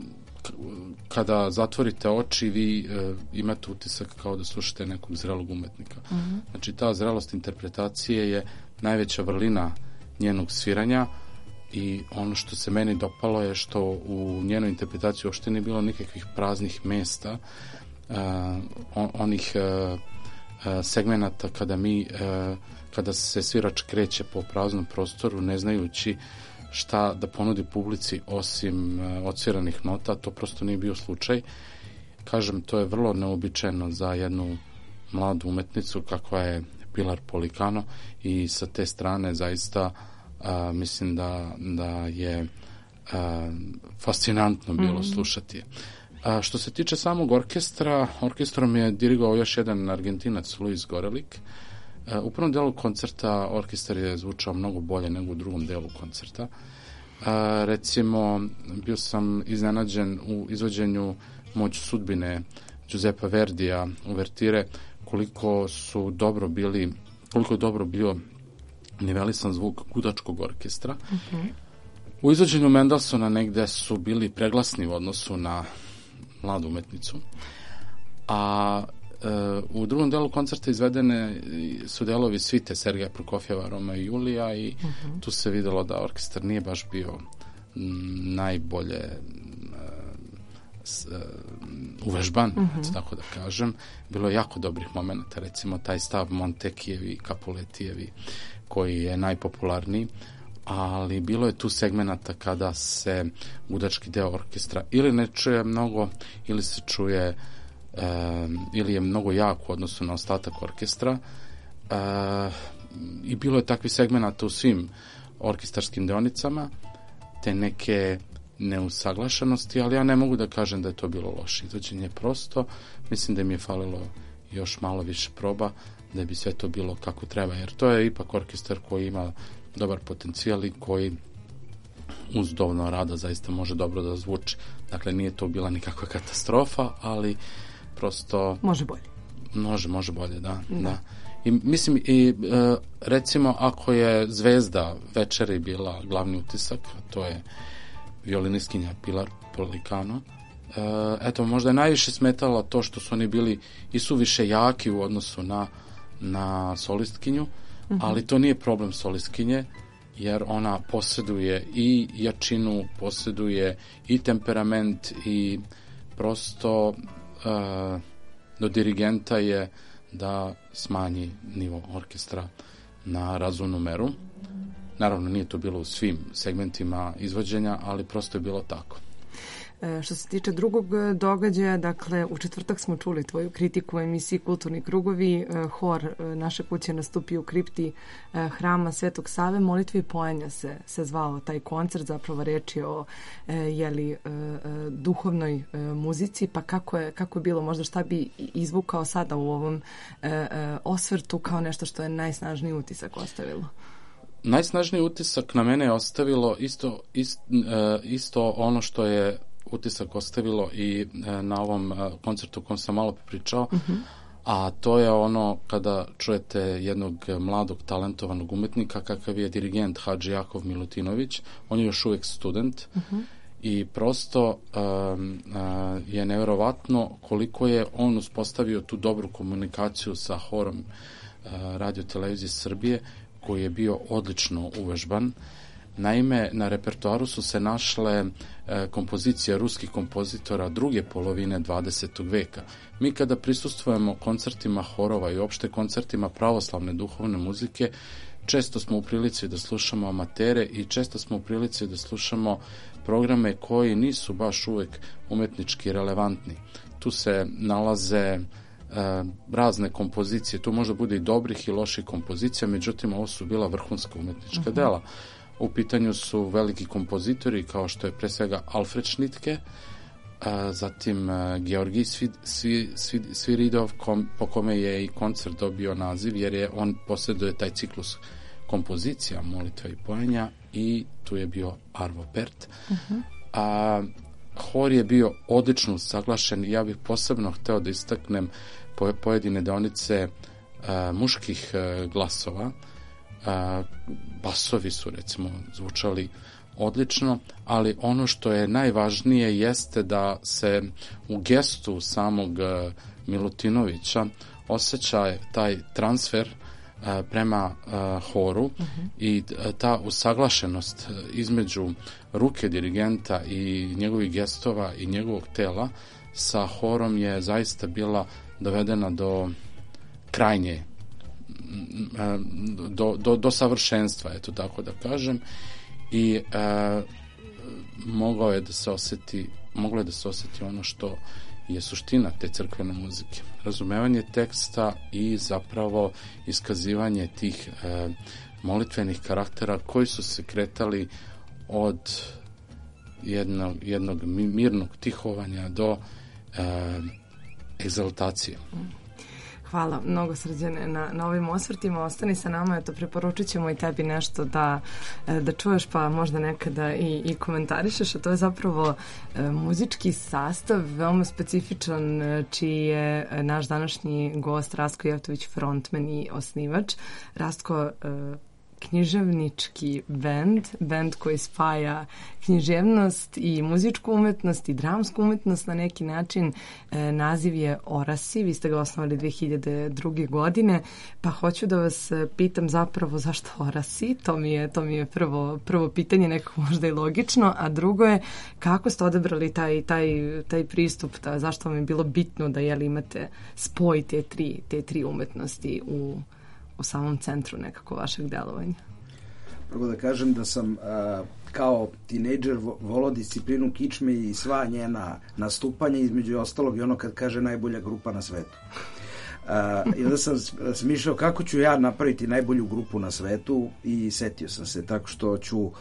kada zatvorite oči vi e, imate utisak kao da slušate nekog zrelog umetnika. Mm-hmm. Znači ta zrelost interpretacije je najveća vrlina njenog sviranja i ono što se meni dopalo je što u njenoj interpretaciji uopšte nije bilo nikakvih praznih mesta, e, on, onih e, segmenata kada mi e, kada se svirač kreće po praznom prostoru ne znajući šta da ponudi publici osim uh, odsviranih nota, to prosto nije bio slučaj. Kažem, to je vrlo neobičajeno za jednu mladu umetnicu kakva je Pilar Policano i sa te strane zaista uh, mislim da, da je uh, fascinantno bilo mm-hmm. slušati je. Uh, što se tiče samog orkestra, orkestrom je dirigovao još jedan Argentinac, Luis Gorelik. U prvom delu koncerta orkestar je zvučao mnogo bolje nego u drugom delu koncerta. A, recimo, bio sam iznenađen u izvođenju Moć sudbine Giuseppa Verdija uvertire, koliko su dobro bili, koliko je dobro bio nivelisan zvuk gudačkog orkestra. Uh-huh. U izvođenju Mendelssohna negde su bili preglasni u odnosu na mladu umetnicu, a u drugom delu koncerta izvedene su delovi svite Sergeja Prokofjeva, Roma i Julija i uh-huh. tu se videlo da orkestar nije baš bio najbolje uh, uvežban, uh-huh. tako da kažem. Bilo je jako dobrih momenta, recimo taj stav Montekijevi i Capuletijevi koji je najpopularniji, ali bilo je tu segmenata kada se gudački deo orkestra ili ne čuje mnogo ili se čuje E, ili je mnogo jak u odnosu na ostatak orkestra e, i bilo je takvi segmenata u svim orkestarskim deonicama, te neke neusaglašenosti, ali ja ne mogu da kažem da je to bilo loše izvođenje, prosto mislim da im je falilo još malo više proba da bi sve to bilo kako treba, jer to je ipak orkestar koji ima dobar potencijal i koji uz dovoljno rada zaista može dobro da zvuči. Dakle, nije to bila nikakva katastrofa, ali prosto... Može bolje. Može, može bolje, da. da. da. I mislim, i e, recimo, ako je Zvezda večeri bila glavni utisak, to je violinistkinja Pilar Polikano, e, eto, možda je najviše smetala to što su oni bili i suviše jaki u odnosu na, na solistkinju, uh-huh. ali to nije problem solistkinje, jer ona posjeduje i jačinu, posjeduje i temperament i prosto e, do dirigenta je da smanji nivo orkestra na razumnu meru. Naravno, nije to bilo u svim segmentima izvođenja, ali prosto je bilo tako. E, što se tiče drugog događaja, dakle, u četvrtak smo čuli tvoju kritiku u emisiji Kulturni krugovi. E, hor e, naše kuće nastupi u kripti e, hrama Svetog Save. Molitve i pojenja se, se zvao taj koncert, zapravo reč je o e, jeli, e, duhovnoj e, muzici, pa kako je, kako je bilo, možda šta bi izvukao sada u ovom e, e, osvrtu kao nešto što je najsnažniji utisak ostavilo? Najsnažniji utisak na mene je ostavilo isto, ist, isto ono što je utisak ostavilo i na ovom koncertu o kojem sam malo pričao, uh-huh. a to je ono kada čujete jednog mladog talentovanog umetnika kakav je dirigent Hadži Jakov Milutinović. On je još uvijek student uh-huh. i prosto um, uh, je nevjerovatno koliko je on uspostavio tu dobru komunikaciju sa horom uh, Radio Televizije Srbije, koji je bio odlično uvežban. Naime, na repertoaru su se našle e, kompozicije ruskih kompozitora druge polovine dvadesetog veka. Mi kada prisustvujemo koncertima horova i opšte koncertima pravoslavne duhovne muzike, često smo u prilici da slušamo amatere i često smo u prilici da slušamo programe koji nisu baš uvek umetnički relevantni. Tu se nalaze E, razne kompozicije, tu možda bude i dobrih i loših kompozicija, međutim ovo su bila vrhunska umetnička uh-huh. dela. U pitanju su veliki kompozitori kao što je pre svega Alfred Schnittke, a, zatim a, Georgij Svid, Svi, Svid, Sviridov, kom, po kome je i koncert dobio naziv, jer je on posjeduje taj ciklus kompozicija, molitva i pojenja, i tu je bio Arvo Pärt. Uh-huh. A hor je bio odlično usaglašen i ja bih posebno hteo da istaknem po, pojedine deonice a, muških a, glasova. A, basovi su recimo zvučali odlično, ali ono što je najvažnije jeste da se u gestu samog a, Milutinovića osjeća taj transfer a, prema a, horu uh-huh. i a, ta usaglašenost između ruke dirigenta i njegovih gestova i njegovog tela sa horom je zaista bila dovedena do krajnje do, do, do savršenstva, eto tako da kažem, i e, mogao je da se osjeti moglo je da se osjeti ono što je suština te crkvene muzike, razumevanje teksta i zapravo iskazivanje tih e, molitvenih karaktera koji su se kretali od jednog, jednog mirnog tihovanja do e, egzaltacije. Hvala mnogo, Srđane, na, na ovim osvrtima. Ostani sa nama, eto, preporučit ćemo i tebi nešto da, da čuješ, pa možda nekada i, i komentarišeš, a to je zapravo e, muzički sastav, veoma specifičan, čiji je naš današnji gost Rastko Jevtović, frontman i osnivač. Rastko, e, književnički bend, bend koji spaja književnost i muzičku umetnost i dramsku umetnost na neki način. E, naziv je Orasi, vi ste ga osnovali dve hiljade druge. godine, pa hoću da vas pitam zapravo zašto Orasi, to mi je, to mi je prvo, prvo pitanje, nekako možda i logično, a drugo je kako ste odabrali taj, taj, taj pristup, da, zašto vam je bilo bitno da jeli, imate spoj te tri, te tri umetnosti u u samom centru nekako vašeg delovanja? Prvo da kažem da sam a, kao tinejdžer volao disciplinu kičme i sva njena nastupanja, između ostalog i ono kad kaže najbolja grupa na svetu. A, I onda sam smišljao kako ću ja napraviti najbolju grupu na svetu i setio sam se tako što ću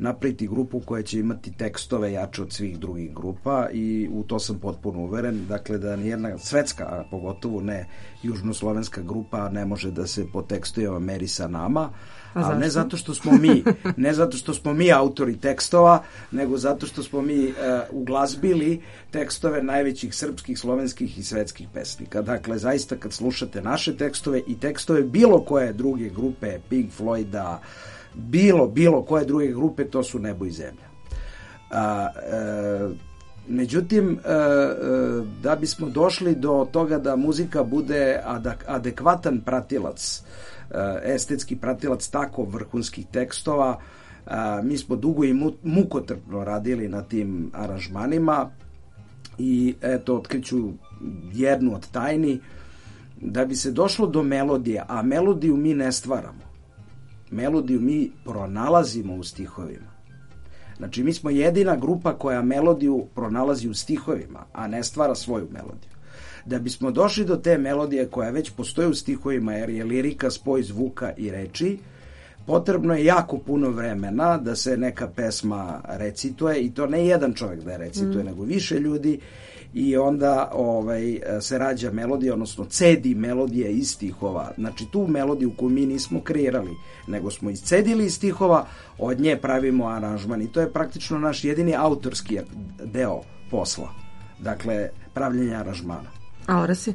napraviti grupu koja će imati tekstove jače od svih drugih grupa i u to sam potpuno uveren. Dakle, da nijedna svetska, a pogotovo ne južnoslovenska grupa ne može da se po tekstovima meri sa nama, ali ne zato što smo mi, ne zato što smo mi autori tekstova, nego zato što smo mi uh, uglazbili tekstove najvećih srpskih, slovenskih i svetskih pesnika. Dakle, zaista kad slušate naše tekstove i tekstove bilo koje druge grupe, Pink Floyda, bilo, bilo koje druge grupe, to su nebo i zemlja. A, e, međutim, e, e, da bismo došli do toga da muzika bude adak, adekvatan pratilac, e, estetski pratilac tako vrhunskih tekstova, a, mi smo dugo i mu, mukotrpno radili na tim aranžmanima i eto, otkriću jednu od tajni, da bi se došlo do melodije, a melodiju mi ne stvaramo. Melodiju mi pronalazimo u stihovima. Znači, mi smo jedina grupa koja melodiju pronalazi u stihovima, a ne stvara svoju melodiju. Da bismo došli do te melodije koja već postoji u stihovima, jer je lirika spoj zvuka i reči, potrebno je jako puno vremena da se neka pesma recituje, i to ne jedan čovjek da je recituje, mm. nego više ljudi, i onda ovaj, se rađa melodija, odnosno cedi melodija iz stihova. Znači, tu melodiju koju mi nismo kreirali, nego smo iscedili iz stihova, od nje pravimo aranžman, i to je praktično naš jedini autorski deo posla. Dakle, pravljenje aranžmana. A orasi?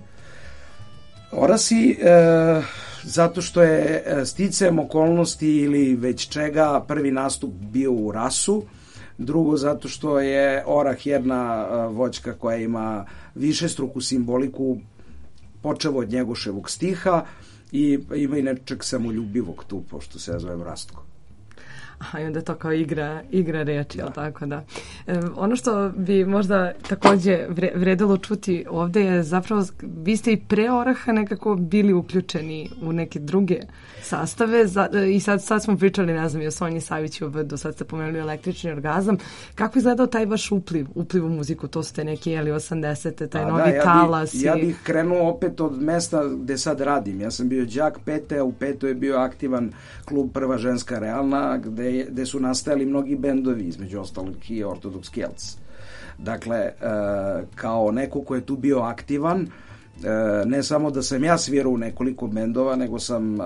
Orasi, e, zato što je sticajem okolnosti ili već čega prvi nastup bio u Rasu, drugo zato što je orah jedna voćka koja ima višestruku simboliku, počevo od Njegoševog stiha, i ima i nečeg samoljubivog tu, pošto se ja zovem Rastko. A i onda to kao igra, igra reči, da. Tako da. E, ono što bi možda takođe vre, vredilo čuti ovde je zapravo, vi ste i pre Oraha nekako bili uključeni u neke druge sastave, za, i sad, sad smo pričali, ne znam, i o Sonji Saviću, do sad ste pomenuli Električni orgazam. Kako je izgledao taj vaš upliv, upliv u muziku? To su te neki, jeli, osamdesete, taj A, novi da, ja talas. Bi, i... Ja bih krenuo opet od mesta gde sad radim. Ja sam bio đak Pete, a u Petu je bio aktivan klub Prva ženska realna, gde gde su nastajali mnogi bendovi, između ostalih i Ortodoks Kielc. Dakle, e, kao neko ko je tu bio aktivan, e, ne samo da sam ja svirao u nekoliko bendova, nego sam e,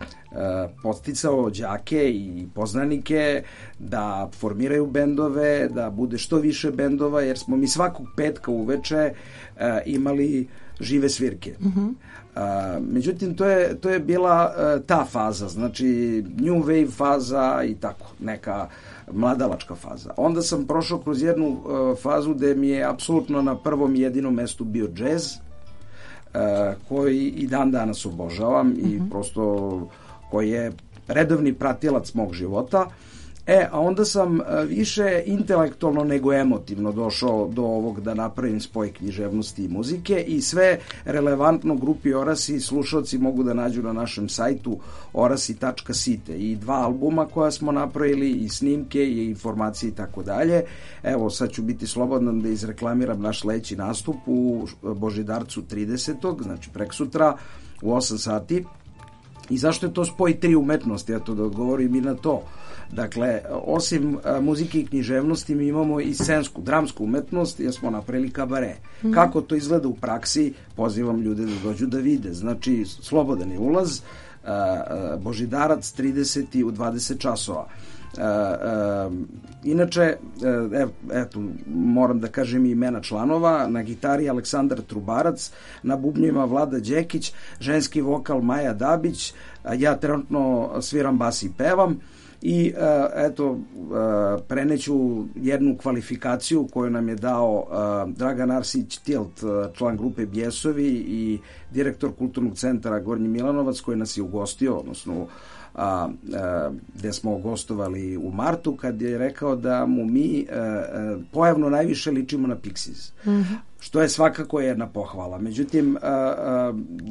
e, podsticao đake i poznanike da formiraju bendove, da bude što više bendova, jer smo mi svakog petka uveče e, imali žive svirke. Mm-hmm. Uh, međutim, to je, to je bila uh, ta faza, znači new wave faza i tako, neka mladalačka faza. Onda sam prošao kroz jednu uh, fazu gde mi je apsolutno na prvom jedinom mestu bio džez, uh, koji i dan danas obožavam, mm-hmm. i prosto koji je redovni pratilac mog života. E, a onda sam više intelektualno nego emotivno došao do ovog da napravim spoj književnosti i muzike, i sve relevantno grupi Orasi slušalci mogu da nađu na našem sajtu orasi tačka site, i dva albuma koja smo napravili, i snimke, i informacije i tako dalje. Evo, sad ću biti slobodan da izreklamiram naš sledeći nastup u Božidarcu tridesetog, znači preksutra u osam sati. I zašto je to spoj tri umetnosti? Eto, da odgovorim i na to. Dakle, osim a, muzike i književnosti, mi imamo i scensku, dramsku umetnost, jer smo napravili kabare. Mm. Kako to izgleda u praksi, pozivam ljude da dođu da vide. Znači, slobodan je ulaz, a, a, Božidarac trideseti u dvadeset časova. Uh, uh, inače, uh, eto, moram da kažem i imena članova. Na gitari Aleksandar Trubarac, na bubnjima Vlada Đekić, ženski vokal Maja Dabić, uh, ja trenutno sviram bas i pevam. I uh, eto, uh, preneću jednu kvalifikaciju koju nam je dao uh, Dragan Arsić Tilt, uh, član grupe Bjesovi i direktor Kulturnog centra Gornji Milanovac, koji nas je ugostio, odnosno a, a, gde smo gostovali u martu, kad je rekao da mu mi a, a, pojavno najviše ličimo na Pixies. Mm-hmm. Što je svakako jedna pohvala. Međutim, a, a, a,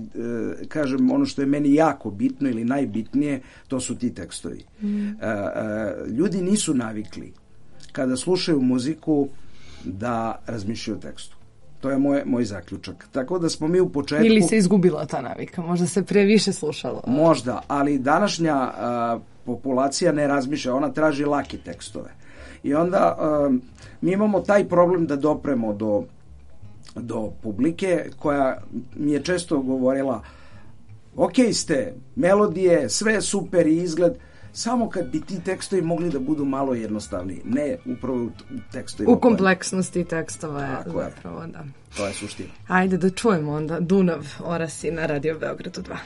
kažem, ono što je meni jako bitno ili najbitnije, to su ti tekstovi. Mm-hmm. A, a, ljudi nisu navikli kada slušaju muziku da razmišljaju o tekstu. To je moj, moj zaključak. Tako da smo mi u početku... Ili se izgubila ta navika, možda se previše slušalo. Možda, ali današnja a, populacija ne razmišlja, ona traži lake tekstove. I onda a, mi imamo taj problem da dopremo do, do publike koja mi je često govorila ok ste, melodije, sve je super i izgled, samo kad bi ti tekstovi mogli da budu malo jednostavniji. Ne, upravo u tekstovima. U kompleksnosti tekstova je zapravo, da. To je suština. Ajde da čujemo onda Dunav orasi na Radio Beogradu dva.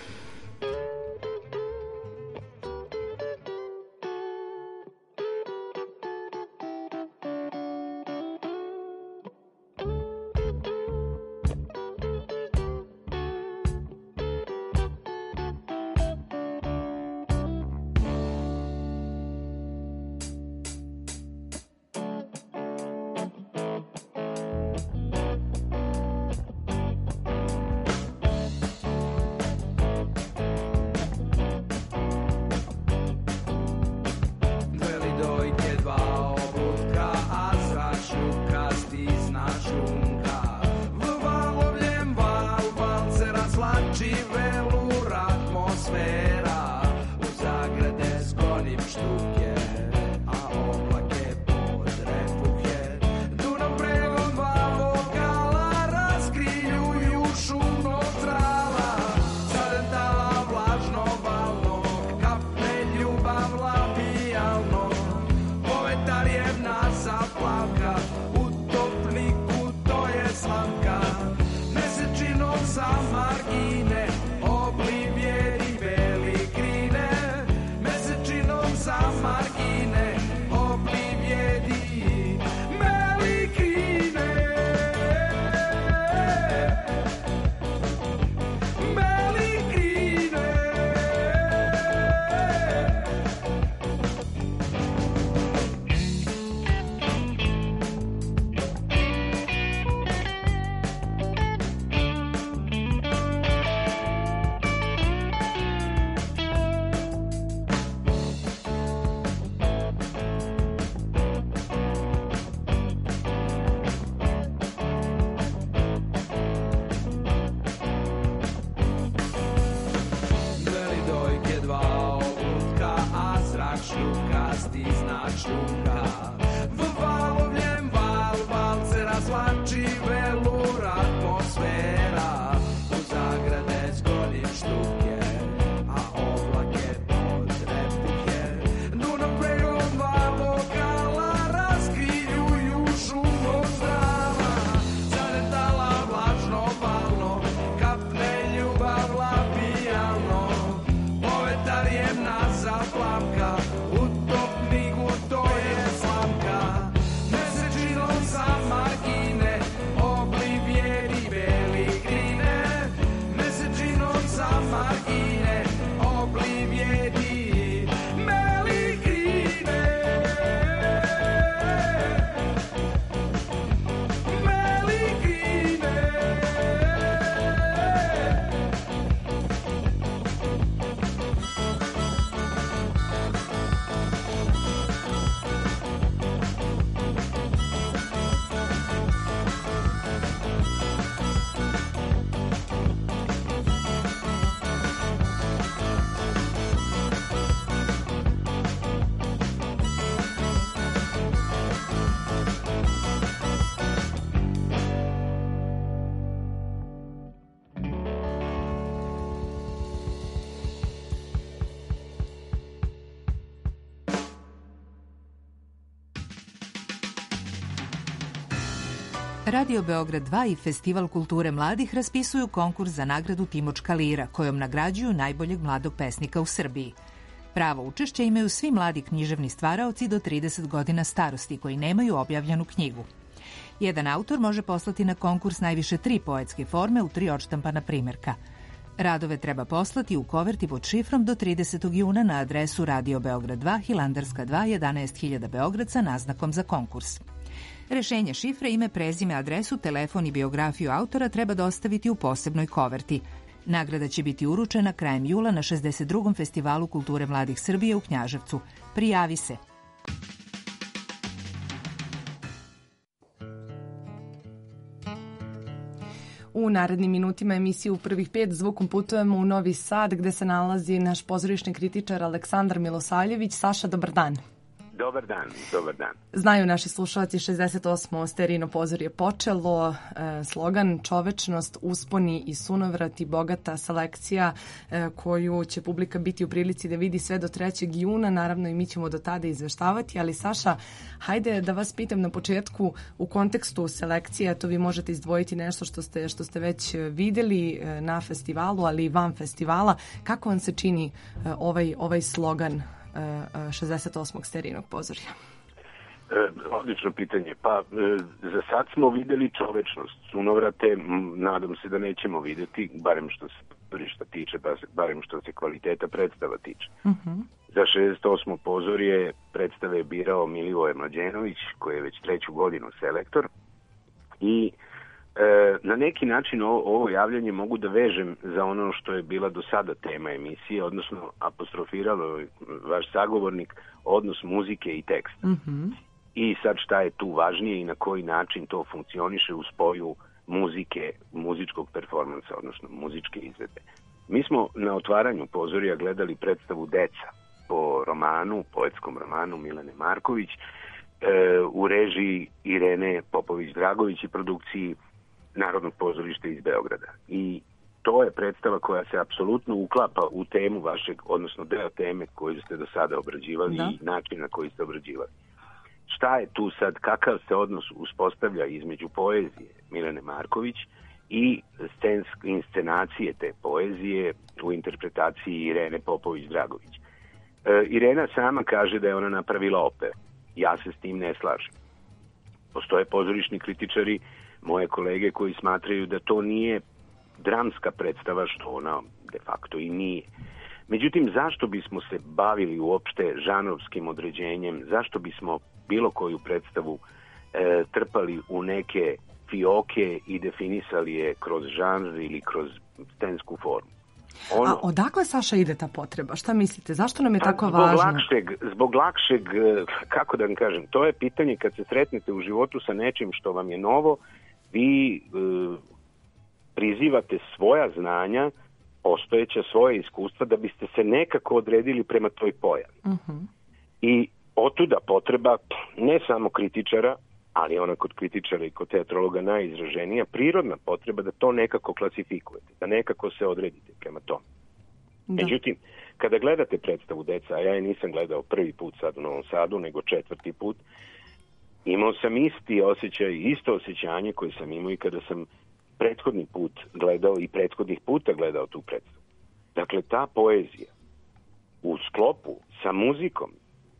Radio Beograd dva i Festival kulture mladih raspisuju konkurs za nagradu Timočka lira, kojom nagrađuju najboljeg mladog pesnika u Srbiji. Pravo učešće imaju svi mladi književni stvaraoci do trideset godina starosti koji nemaju objavljenu knjigu. Jedan autor može poslati na konkurs najviše tri poetske forme u tri odštampana primerka. Radove treba poslati u koverti pod šifrom do tridesetog juna na adresu Radio Beograd dva, Hilandarska dva, jedanaest hiljada Beograd sa naznakom za konkurs. Rešenje šifre, ime, prezime, adresu, telefon i biografiju autora treba dostaviti u posebnoj koverti. Nagrada će biti uručena krajem jula na šezdeset drugom Festivalu kulture mladih Srbije u Knjaževcu. Prijavi se! U narednim minutima emisiju Prvih pet zvukom putujemo u Novi Sad gde se nalazi naš pozorišni kritičar Aleksandar Milosavljević. Saša, dobar dan. Dobar dan, dobar dan. Znaju naši slušalci, šezdeset osmo Sterijino pozorje počelo, e, slogan čovečnost, usponi i sunovrat i bogata selekcija e, koju će publika biti u prilici da vidi sve do trećeg juna, naravno i mi ćemo do tada izveštavati, ali Saša, hajde da vas pitam na početku u kontekstu selekcije, to vi možete izdvojiti nešto što ste, što ste već videli e, na festivalu, ali i van festivala, kako vam se čini e, ovaj, ovaj slogan šezdeset osmog Sterijinog pozorja? E, odlično pitanje. Pa, e, za sad smo videli čovečnost. Sunovrate, m, nadam se da nećemo videti, barem što se pozorišta tiče, barem što se kvaliteta predstava tiče. Uh-huh. Za šezdeset osmo pozorje predstave je birao Milivoje Mlađenović, koji je već treću godinu selektor. I E, na neki način ovo, ovo javljanje mogu da vežem za ono što je bila do sada tema emisije, odnosno apostrofiralo vaš sagovornik odnos muzike i teksta. Mm-hmm. I sad šta je tu važnije i na koji način to funkcioniše u spoju muzike, muzičkog performansa, odnosno muzičke izvedbe. Mi smo na otvaranju pozorja gledali predstavu Deca po romanu, poetskom romanu Milene Marković, e, u režiji Irene Popović-Dragović i produkciji Narodnog pozorišta iz Beograda. I to je predstava koja se apsolutno uklapa u temu vašeg, odnosno deo teme koju ste do sada obrađivali da. I način na koji ste obrađivali. Šta je tu sad, kakav se odnos uspostavlja između poezije Milene Marković i scenske inscenacije te poezije u interpretaciji Irene Popović-Dragović. E, Irena sama kaže da je ona napravila operu. Ja se s tim ne slažem. Postoje pozorišni kritičari, moje kolege, koji smatraju da to nije dramska predstava, što ona de facto i nije. Međutim, zašto bismo se bavili uopšte žanrovskim određenjem, zašto bismo bilo koju predstavu e, trpali u neke fioke i definisali je kroz žanr ili kroz scensku formu? Ono, A odakle, Saša, ide ta potreba? Šta mislite? Zašto nam je tako zbog važno? Lakšeg, zbog lakšeg, kako da vam kažem, to je pitanje kad se sretnete u životu sa nečim što vam je novo, vi e, prizivate svoja znanja, postojeća svoje iskustva da biste se nekako odredili prema toj pojavi. Uh-huh. I otuda potreba ne samo kritičara, ali ona kod kritičara i kod teatrologa najizraženija, prirodna potreba da to nekako klasifikujete, da nekako se odredite prema tome. Da. Međutim, kada gledate predstavu Deca, a ja je nisam gledao prvi put sad u Novom Sadu, nego četvrti put, imao sam isti osjećaj, isto osjećanje koje sam imao i kada sam prethodni put gledao i prethodnih puta gledao tu predstavu. Dakle, ta poezija u sklopu sa muzikom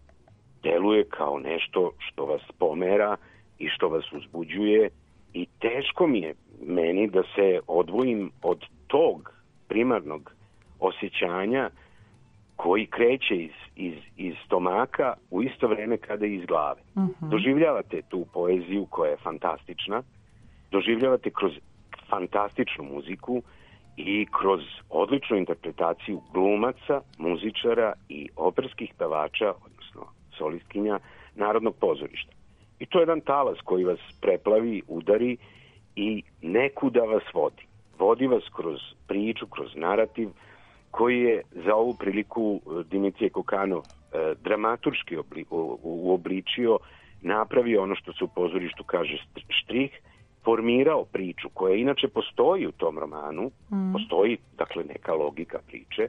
deluje kao nešto što vas pomera i što vas uzbuđuje i teško mi je meni da se odvojim od tog primarnog osjećanja koji kreće iz, iz, iz stomaka u isto vreme kada i iz glave. Uh-huh. Doživljavate tu poeziju koja je fantastična, doživljavate kroz fantastičnu muziku i kroz odličnu interpretaciju glumaca, muzičara i operskih pevača, odnosno solistkinja Narodnog pozorišta. I to je jedan talas koji vas preplavi, udari i nekuda vas vodi. Vodi vas kroz priču, kroz narativ, koji je za ovu priliku Dimitrije Kokanov eh, dramaturški obli, u, uobličio, napravio ono što se u pozorištu kaže štrih, formirao priču koja inače postoji u tom romanu, mm. postoji dakle neka logika priče,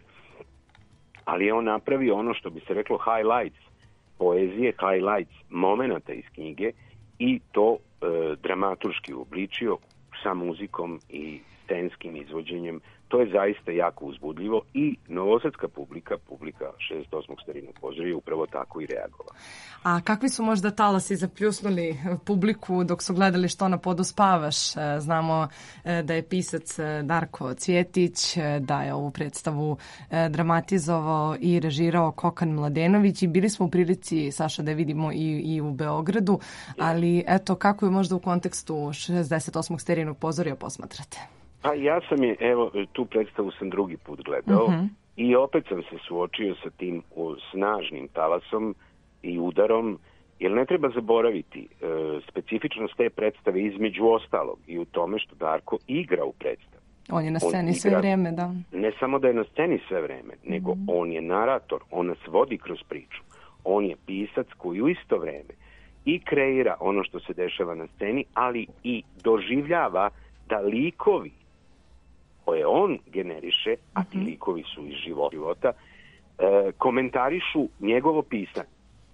ali je on napravio ono što bi se reklo highlights poezije, highlights momenata iz knjige i to e, dramaturški uobličio sa muzikom i scenskim izvođenjem. To je zaista jako uzbudljivo i novosadska publika, publika šezdeset osmog Starijinog pozorja upravo tako i reagovala. A kakvi su možda talasi zapljusnuli publiku dok su gledali Što na podu spavaš? Znamo da je pisac Darko Cvjetić, da je ovu predstavu dramatizovao i režirao Kokan Mladenović i bili smo u prilici, Saša, da je vidimo i, i u Beogradu, ali eto, kako je možda u kontekstu šezdeset osmog Starijinog pozorja posmatrate? Pa ja sam je, evo, tu predstavu sam drugi put gledao uh-huh. i opet sam se suočio sa tim snažnim talasom i udarom Jer ne treba zaboraviti e, specifičnost te predstave između ostalog i u tome što Darko igra u predstavi. On je na sceni on sve igra, vreme, da. Ne samo da je na sceni sve vreme, nego mm. on je narator, on nas vodi kroz priču. On je pisac koji u isto vreme i kreira ono što se dešava na sceni, ali i doživljava da likovi koje on generiše, a ti likovi su iz života, e, komentarišu njegovo pisanje.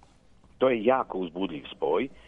To je jako uzbudljiv spoj. E,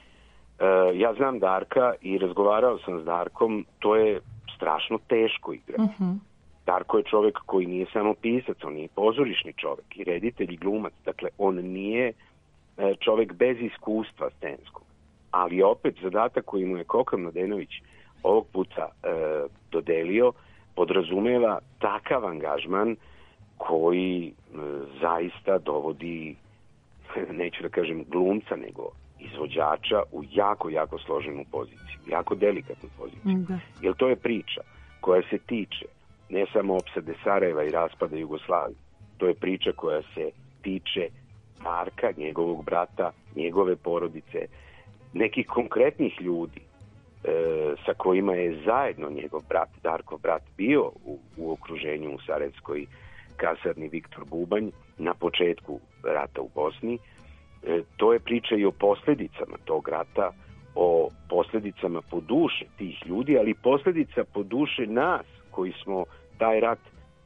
ja znam Darka i razgovarao sam s Darkom, to je strašno teško igra. Uh-huh. Darko je čovjek koji nije samo pisac, on je pozorišni čovjek i reditelj i glumac. Dakle, on nije e, čovjek bez iskustva scenskog. Ali opet zadatak koji mu je Kokan Mladenović ovog puta e, dodelio podrazumeva takav angažman koji e, zaista dovodi, neću da kažem glumca, nego izvođača u jako, jako složenu poziciju, jako delikatnu poziciju. Da. Jer to je priča koja se tiče ne samo opsade Sarajeva i raspada Jugoslavije, to je priča koja se tiče Darka, njegovog brata, njegove porodice, nekih konkretnih ljudi e, sa kojima je zajedno njegov brat, Darkov brat, bio u, u okruženju u Sarajevskoj kasarni Viktor Bubanj na početku rata u Bosni. E, to je priča i o posljedicama tog rata, o posljedicama po duše tih ljudi, ali posljedica po duše nas koji smo taj rat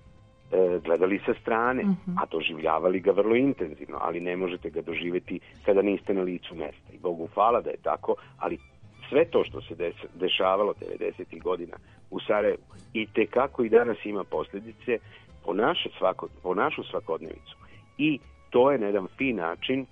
e, gledali sa strane, mm-hmm. a doživljavali ga vrlo intenzivno, ali ne možete ga doživjeti kada niste na licu mesta. I Bogu hvala da je tako, ali sve to što se des, dešavalo devedesetih godina u Sarajevu i tekako i danas ima posljedice po, naše svako, po našu svakodnevicu. I to je na jedan fin način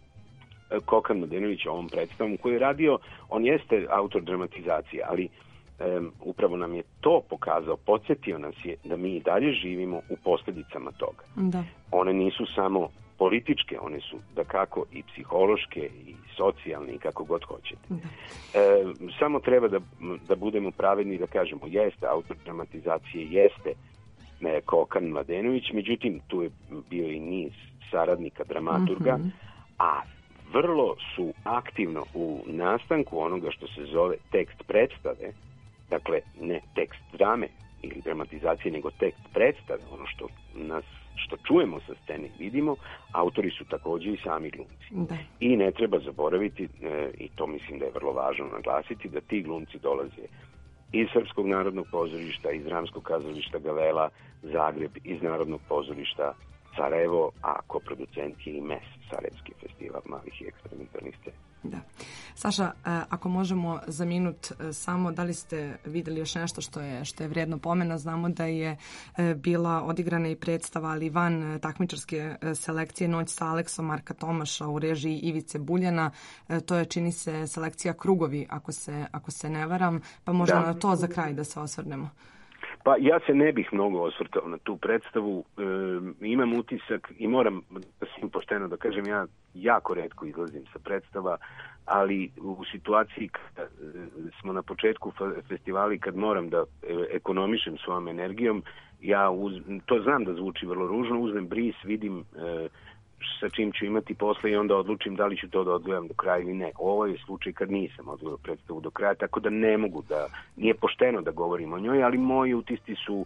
Kokan Mladenović ovom predstavom koji je radio, on jeste autor dramatizacije, ali um, upravo nam je to pokazao, podsjetio nas je da mi i dalje živimo u posljedicama toga. Da. One nisu samo političke, one su dakako i psihološke i socijalne i kako god hoćete. Da. E, samo treba da, da budemo pravedni i da kažemo jeste autor dramatizacije, jeste ne, Kokan Mladenović, međutim tu je bio i niz saradnika dramaturga, mm-hmm. a vrlo su aktivno u nastanku onoga što se zove tekst predstave, dakle ne tekst drame ili dramatizacije, nego tekst predstave, ono što nas što čujemo sa scene vidimo, autori su također i sami glumci. Da. I ne treba zaboraviti, e, i to mislim da je vrlo važno naglasiti, da ti glumci dolaze iz Srpskog narodnog pozorišta, iz Dramskog kazališta Gavela, Zagreb, iz Narodnog pozorišta Sarajevo, a koproducent je i M E S, Sarajevski festival malih i eksperimentalnih scena. Da. Saša, ako možemo za minut samo, da li ste vidjeli još nešto što je, što je vrijedno pomena? Znamo da je bila odigrana i predstava, ali van takmičarske selekcije Noć sa Aleksom Marka Tomaša u režiji Ivice Buljana. To je, čini se, selekcija Krugovi, ako se, ako se ne varam, pa možda da. Na to za kraj da se osvrnemo. Pa ja se ne bih mnogo osvrtao na tu predstavu, e, imam utisak i moram svim pošteno da kažem, ja jako retko izlazim sa predstava, ali u situaciji kada smo na početku festivali, kad moram da ekonomišem svojom energijom, ja uz, to znam da zvuči vrlo ružno, uzmem bris, vidim e, sa čim ću imati posle i onda odlučim da li ću to da odgledam do kraja ili ne. Ovo je slučaj kad nisam odgledao predstavu do kraja, tako da ne mogu da, nije pošteno da govorim o njoj, ali moji utisci su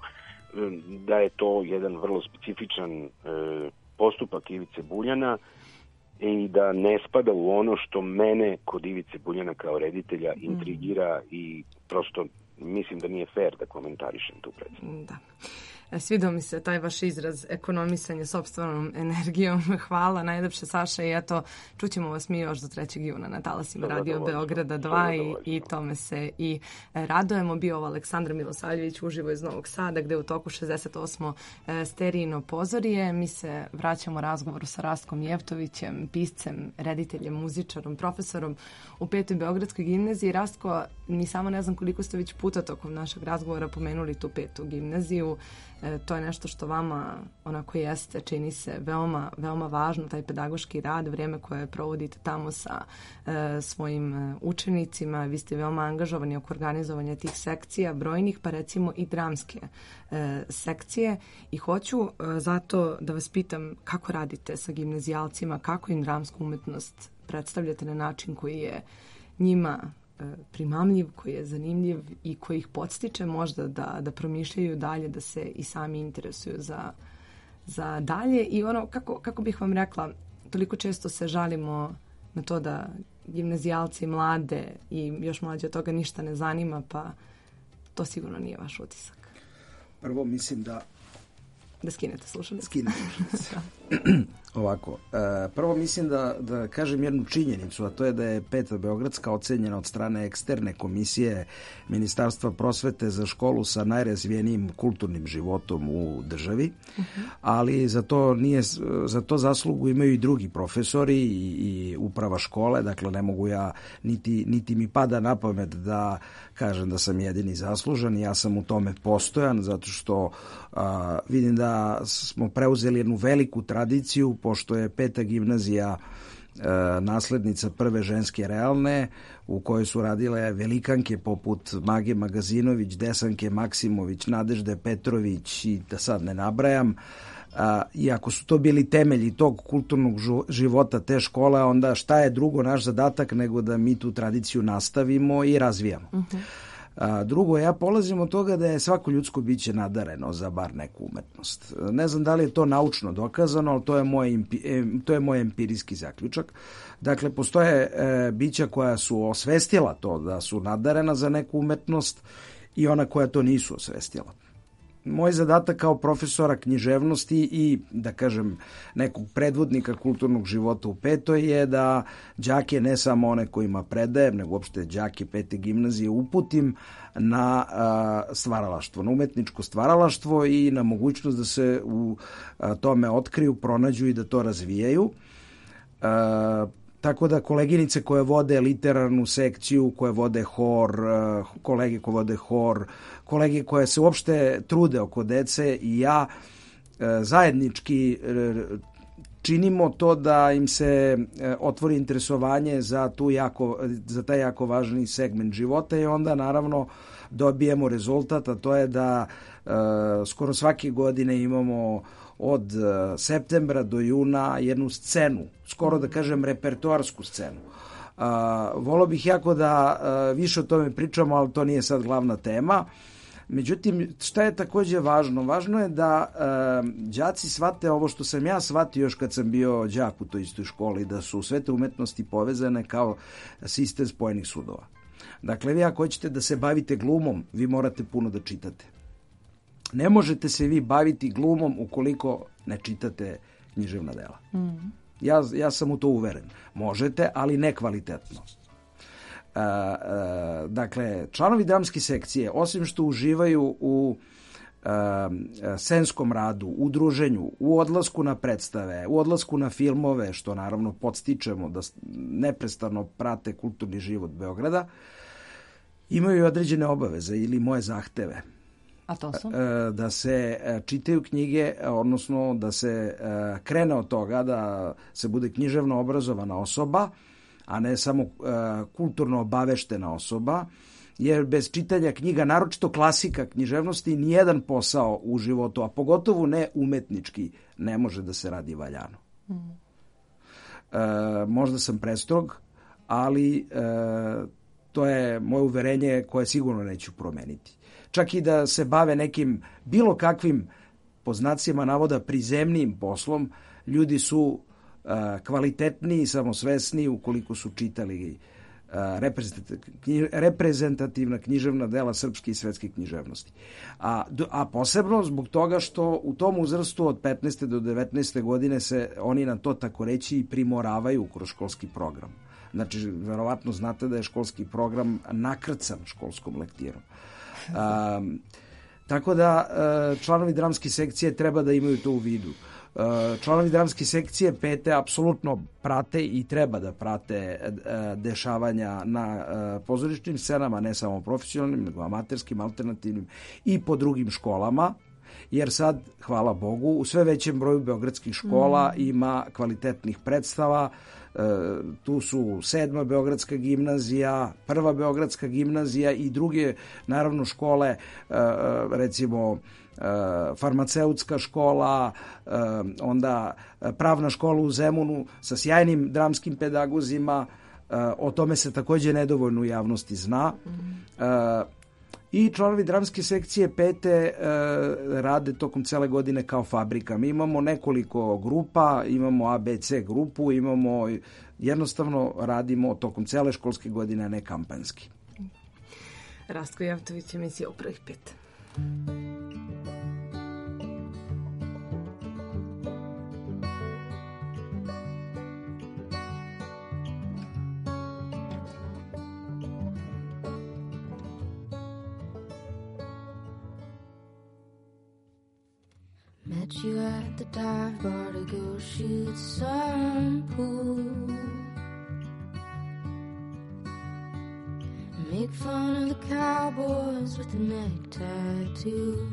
da je to jedan vrlo specifičan e, postupak Ivice Buljana i da ne spada u ono što mene kod Ivice Buljana kao reditelja intrigira mm. i prosto mislim da nije fair da komentarišem tu predstavu. Da. Svidao mi se taj vaš izraz ekonomisanje sopstvenom energijom. Hvala najlepše, Saša, i eto, čućemo vas mi još do trećeg juna na talasima Radio Beograda dva i, i tome se i radujemo. Bio ovo Aleksandar Milosavljević uživo iz Novog Sada, gde u toku šezdeset osmo sterijino pozorije. Mi se vraćamo razgovoru sa Rastkom Jeftovićem, piscem, rediteljem, muzičarom, profesorom u petoj Beogradskoj gimnaziji. Rastko, ni samo ne znam koliko ste već puta tokom našeg razgovora pomenuli tu petu gimnaziju. E, to je nešto što vama onako jeste, čini se veoma, veoma važno, taj pedagoški rad, vrijeme koje provodite tamo sa e, svojim e, učenicima. Vi ste veoma angažovani oko organizovanja tih sekcija, brojnih, pa recimo i dramske e, sekcije. I hoću e, zato da vas pitam kako radite sa gimnazijalcima, kako im dramsku umetnost predstavljate na način koji je njima primamljiv, koji je zanimljiv i koji ih podstiče možda da, da promišljaju dalje, da se i sami interesuju za, za dalje. I ono, kako, kako bih vam rekla, toliko često se žalimo na to da gimnazijalci mlade i još mlađe od toga ništa ne zanima, pa to sigurno nije vaš utisak. Prvo mislim da... Da skinete slušalice. Skinete slušalice. Ovako, prvo mislim da, da kažem jednu činjenicu, a to je da je Peta Beogradska ocenjena od strane eksterne komisije Ministarstva prosvete za školu sa najrazvijenijim kulturnim životom u državi, uh-huh. ali za to, nije, za to zaslugu imaju i drugi profesori i, i uprava škole, dakle ne mogu ja, niti, niti mi pada na pamet da kažem da sam jedini zaslužan, ja sam u tome postojan, zato što a, vidim da smo preuzeli jednu veliku tradiciju, pošto je Peta gimnazija e, naslednica prve ženske realne, u kojoj su radile velikanke poput Mage Magazinović, Desanke Maksimović, Nadežde Petrović i da sad ne nabrajam. A, i ako su to bili temelji tog kulturnog života te škole, onda šta je drugo naš zadatak nego da mi tu tradiciju nastavimo i razvijamo. Uh-huh. A, drugo, ja polazim od toga da je svako ljudsko biće nadareno za bar neku umetnost. Ne znam da li je to naučno dokazano, ali to je moj, to je moj empirijski zaključak. Dakle, postoje e, bića koja su osvestila to da su nadarena za neku umetnost i ona koja to nisu osvestila. Moj zadatak kao profesora književnosti i, da kažem, nekog predvodnika kulturnog života u Petoj je da đake, ne samo one kojima predajem, nego uopšte đake Pete gimnazije uputim na a, stvaralaštvo, na umetničko stvaralaštvo i na mogućnost da se u a, tome otkriju, pronađu i da to razvijaju. A, Tako da koleginice koje vode literarnu sekciju, koje vode hor, kolege koje vode hor, kolege koje se uopšte trude oko dece i ja zajednički činimo to da im se otvori interesovanje za, tu jako, za taj jako važni segment života i onda naravno dobijemo rezultat, a to je da skoro svake godine imamo od septembra do juna jednu scenu, skoro da kažem repertoarsku scenu. Uh, volio bih jako da uh, više o tome pričamo, ali to nije sad glavna tema. Međutim, šta je takođe važno? Važno je da uh, đaci shvate ovo što sam ja shvatio još kad sam bio đak u toj istoj školi, da su sve te umetnosti povezane kao sistem spojenih sudova. Dakle, vi ako hoćete da se bavite glumom, vi morate puno da čitate. Ne možete se vi baviti glumom ukoliko ne čitate književna dela. Mm. Ja, ja sam u to uveren. Možete, ali ne kvalitetno. E, e, dakle, članovi dramske sekcije, osim što uživaju u e, scenskom radu, u druženju, u odlasku na predstave, u odlasku na filmove, što naravno podstičemo da neprestano prate kulturni život Beograda, imaju određene obaveze ili moje zahteve. A to su? Da se čitaju knjige, odnosno da se krene od toga da se bude književno obrazovana osoba, a ne samo kulturno obaveštena osoba, jer bez čitanja knjiga, naročito klasika književnosti, nijedan posao u životu, a pogotovo ne umetnički, ne može da se radi valjano. Mm. E, možda sam prestrog, ali e, to je moje uverenje koje sigurno neću promeniti. Čak i da se bave nekim bilo kakvim, po znacima navoda, prizemnijim poslom, ljudi su uh, kvalitetniji i samosvesniji ukoliko su čitali uh, reprezentativna književna dela srpske i svetske književnosti. A, a posebno zbog toga što u tom uzrastu od petnaeste do devetnaeste godine se oni na to tako reći i primoravaju kroz školski program. Znači, verovatno znate da je školski program nakrcan školskom lektirom. Um, tako da uh, članovi dramske sekcije treba da imaju to u vidu. Uh, članovi dramske sekcije Pete apsolutno prate i treba da prate uh, dešavanja na uh, pozorišnim scenama, ne samo profesionalnim, nego amaterskim, alternativnim i po drugim školama. jer sad, hvala Bogu, u sve većem broju beogradskih škola mm. ima kvalitetnih predstava. E, tu su sedma Beogradska gimnazija, prva Beogradska gimnazija i druge, naravno, škole, e, recimo farmaceutska škola, onda pravna škola u Zemunu sa sjajnim dramskim pedagozima, o tome se takođe nedovoljno u javnosti zna. I članovi dramske sekcije pete rade tokom cele godine kao fabrika. Mi imamo nekoliko grupa, imamo A B C grupu, imamo, jednostavno radimo tokom cele školske godine, a ne kampanjski. Rastko Jevtović, emisija u prvih pet. Met you at the dive bar to go shoot some pool. Make fun of the cowboys with the neck tattoos.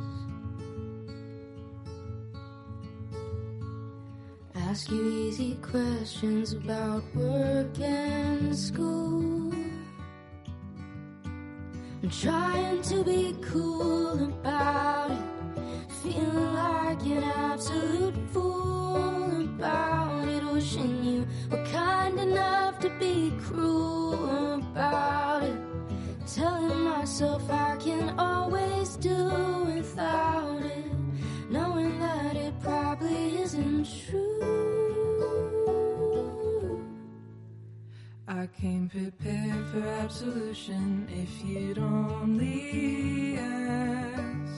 Ask you easy questions about work and school. I'm trying to be cool about it. Feeling like an absolute fool about it. Wishing you were kind enough to be cruel about it. Telling myself I can always do without it. Knowing that it probably isn't true. I came prepared for absolution if you'd only ask.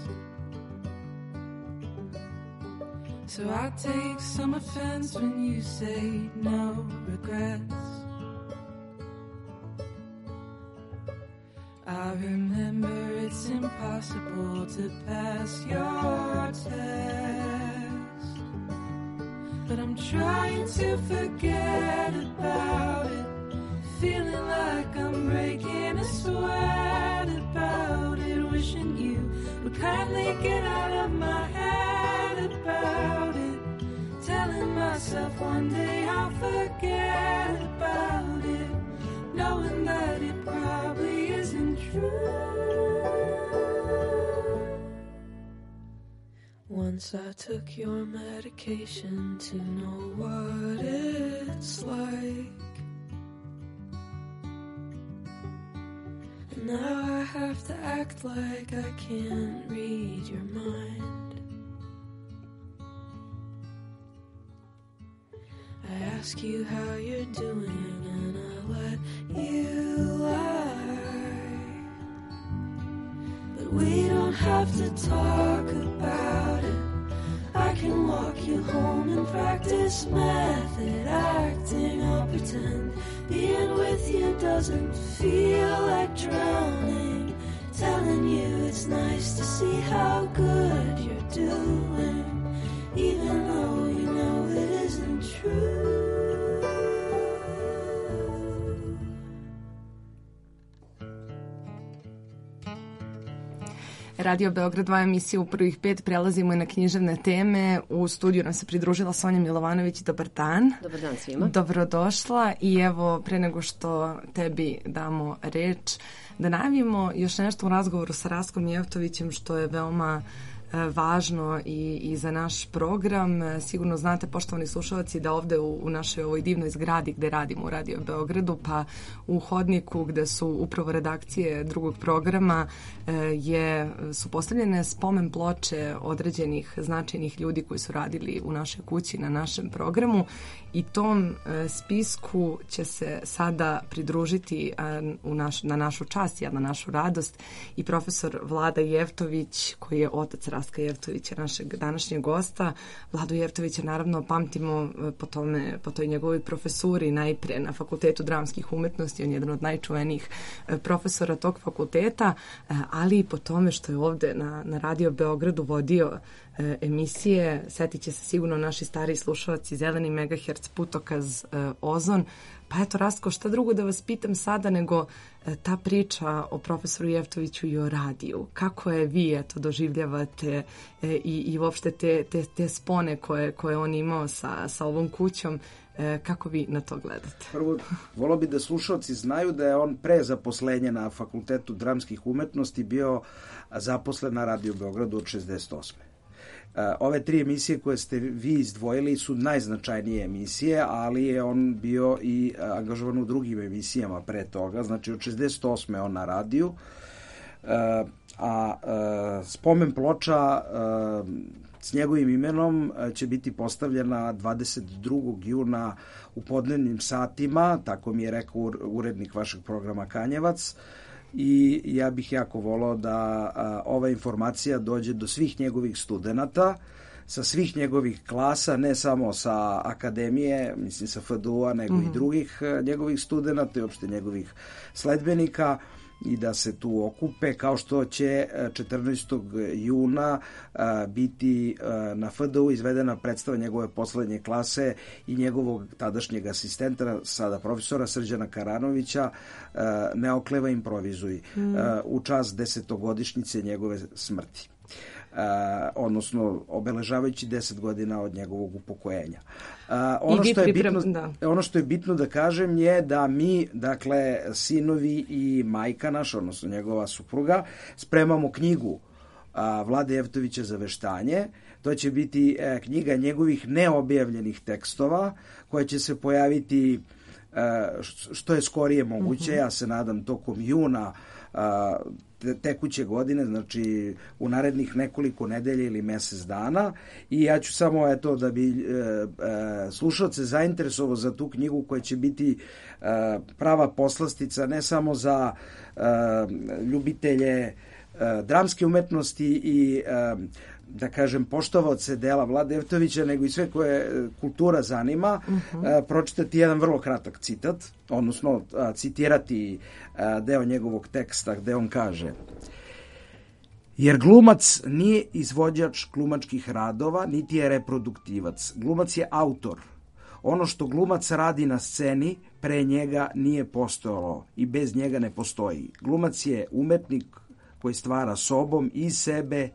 So I take some offense when you say no regrets. I remember it's impossible to pass your test, but I'm trying to forget about it. Feeling like I'm breaking a sweat about it. Wishing you would kindly get out of my head about it. Telling myself one day I'll forget about it. Knowing that it probably isn't true. Once I took your medication to know what it's like. And now I have to act like I can't read your mind. I ask you how you're doing and I let you lie. But we don't have to talk about it. I can walk you home and practice method acting. I'll pretend being with you doesn't feel like drowning. Telling you it's nice to see how good you're doing, even though you know it isn't true. Radio Beograd dva emisije u prvih pet, prelazimo i na književne teme. U studiju nam se pridružila Sonja Milovanović. Dobar dan. Dobar dan svima. Dobrodošla i evo, pre nego što tebi damo reč, da najavimo još nešto u razgovoru sa Rastkom Jevtovićem što je veoma važno i, i za naš program. Sigurno znate, poštovani slušalci, da ovde u, u našoj ovoj divnoj zgradi gde radimo u Radio Beogradu, pa u hodniku gde su upravo redakcije drugog programa je, su postavljene spomen ploče određenih značajnih ljudi koji su radili u našoj kući na našem programu i tom spisku će se sada pridružiti u naš, na našu čast, na našu radost i profesor Vlada Jevtović koji je otac Rastka Jevtovića, našeg današnjeg gosta. Vladu Jevtovića naravno pamtimo po tome, po toj njegovoj profesuri najpre na Fakultetu dramskih umetnosti, on je jedan od najčuvenijih profesora tog fakulteta, ali i po tome što je ovde na, na Radio Beogradu vodio e, emisije. Setit će se sigurno naši stariji slušalci Zeleni megaherc, Putokaz, e, Ozon. Pa eto, Rastko, šta drugo da vas pitam sada nego e, ta priča o profesoru Jevtoviću i o radiju. Kako je vi eto, doživljavate e, i, i uopšte te, te, te spone koje, koje on imao sa, sa ovom kućom? E, kako vi na to gledate? Prvo, volio bi da slušalci znaju da je on pre zaposlenja na Fakultetu dramskih umetnosti bio zaposlen na Radio Beogradu od šezdeset osme. Ove tri emisije koje ste vi izdvojili su najznačajnije emisije, ali je on bio i angažovan u drugim emisijama pre toga, znači od šezdeset osme on na radiju, a spomen ploča s njegovim imenom će biti postavljena dvadeset drugog juna u podnevnim satima, tako mi je rekao urednik vašeg programa Kanjevac, i ja bih jako volao da a, ova informacija dođe do svih njegovih studenata, sa svih njegovih klasa, ne samo sa akademije, mislim sa F D U-a, nego mm-hmm. i drugih a, njegovih studenata i uopšte njegovih sledbenika, i da se tu okupe, kao što će četrnaestog juna a, biti a, na F D U izvedena predstava njegove poslednje klase i njegovog tadašnjeg asistenta, sada profesora Srđana Karanovića, a, Ne okleva, improvizuj, mm. a, u čast desetogodišnjice njegove smrti. Uh, odnosno obeležavajući deset godina od njegovog upokojenja. Uh, ono, što je bitno, da. ono što je bitno da kažem je da mi, dakle, sinovi i majka naša, odnosno njegova supruga, spremamo knjigu uh, Vlade Jevtovića za veštanje. To će biti uh, knjiga njegovih neobjavljenih tekstova, koja će se pojaviti uh, što je skorije moguće, mm-hmm. ja se nadam tokom juna uh, tekuće godine, znači u narednih nekoliko nedelja ili mesec dana, i ja ću samo eto da bi e, e, slušalce zainteresovao za tu knjigu koja će biti e, prava poslastica ne samo za e, ljubitelje e, dramske umetnosti i e, da kažem poštovaoce dela Vlade Jevtovića, nego i sve koje kultura zanima, uh-huh. pročitati jedan vrlo kratak citat, odnosno citirati deo njegovog teksta gde on kaže: jer glumac nije izvođač glumačkih radova, niti je reproduktivac. Glumac je autor. Ono što glumac radi na sceni, pre njega nije postojalo i bez njega ne postoji. Glumac je umetnik koji stvara sobom i sebe,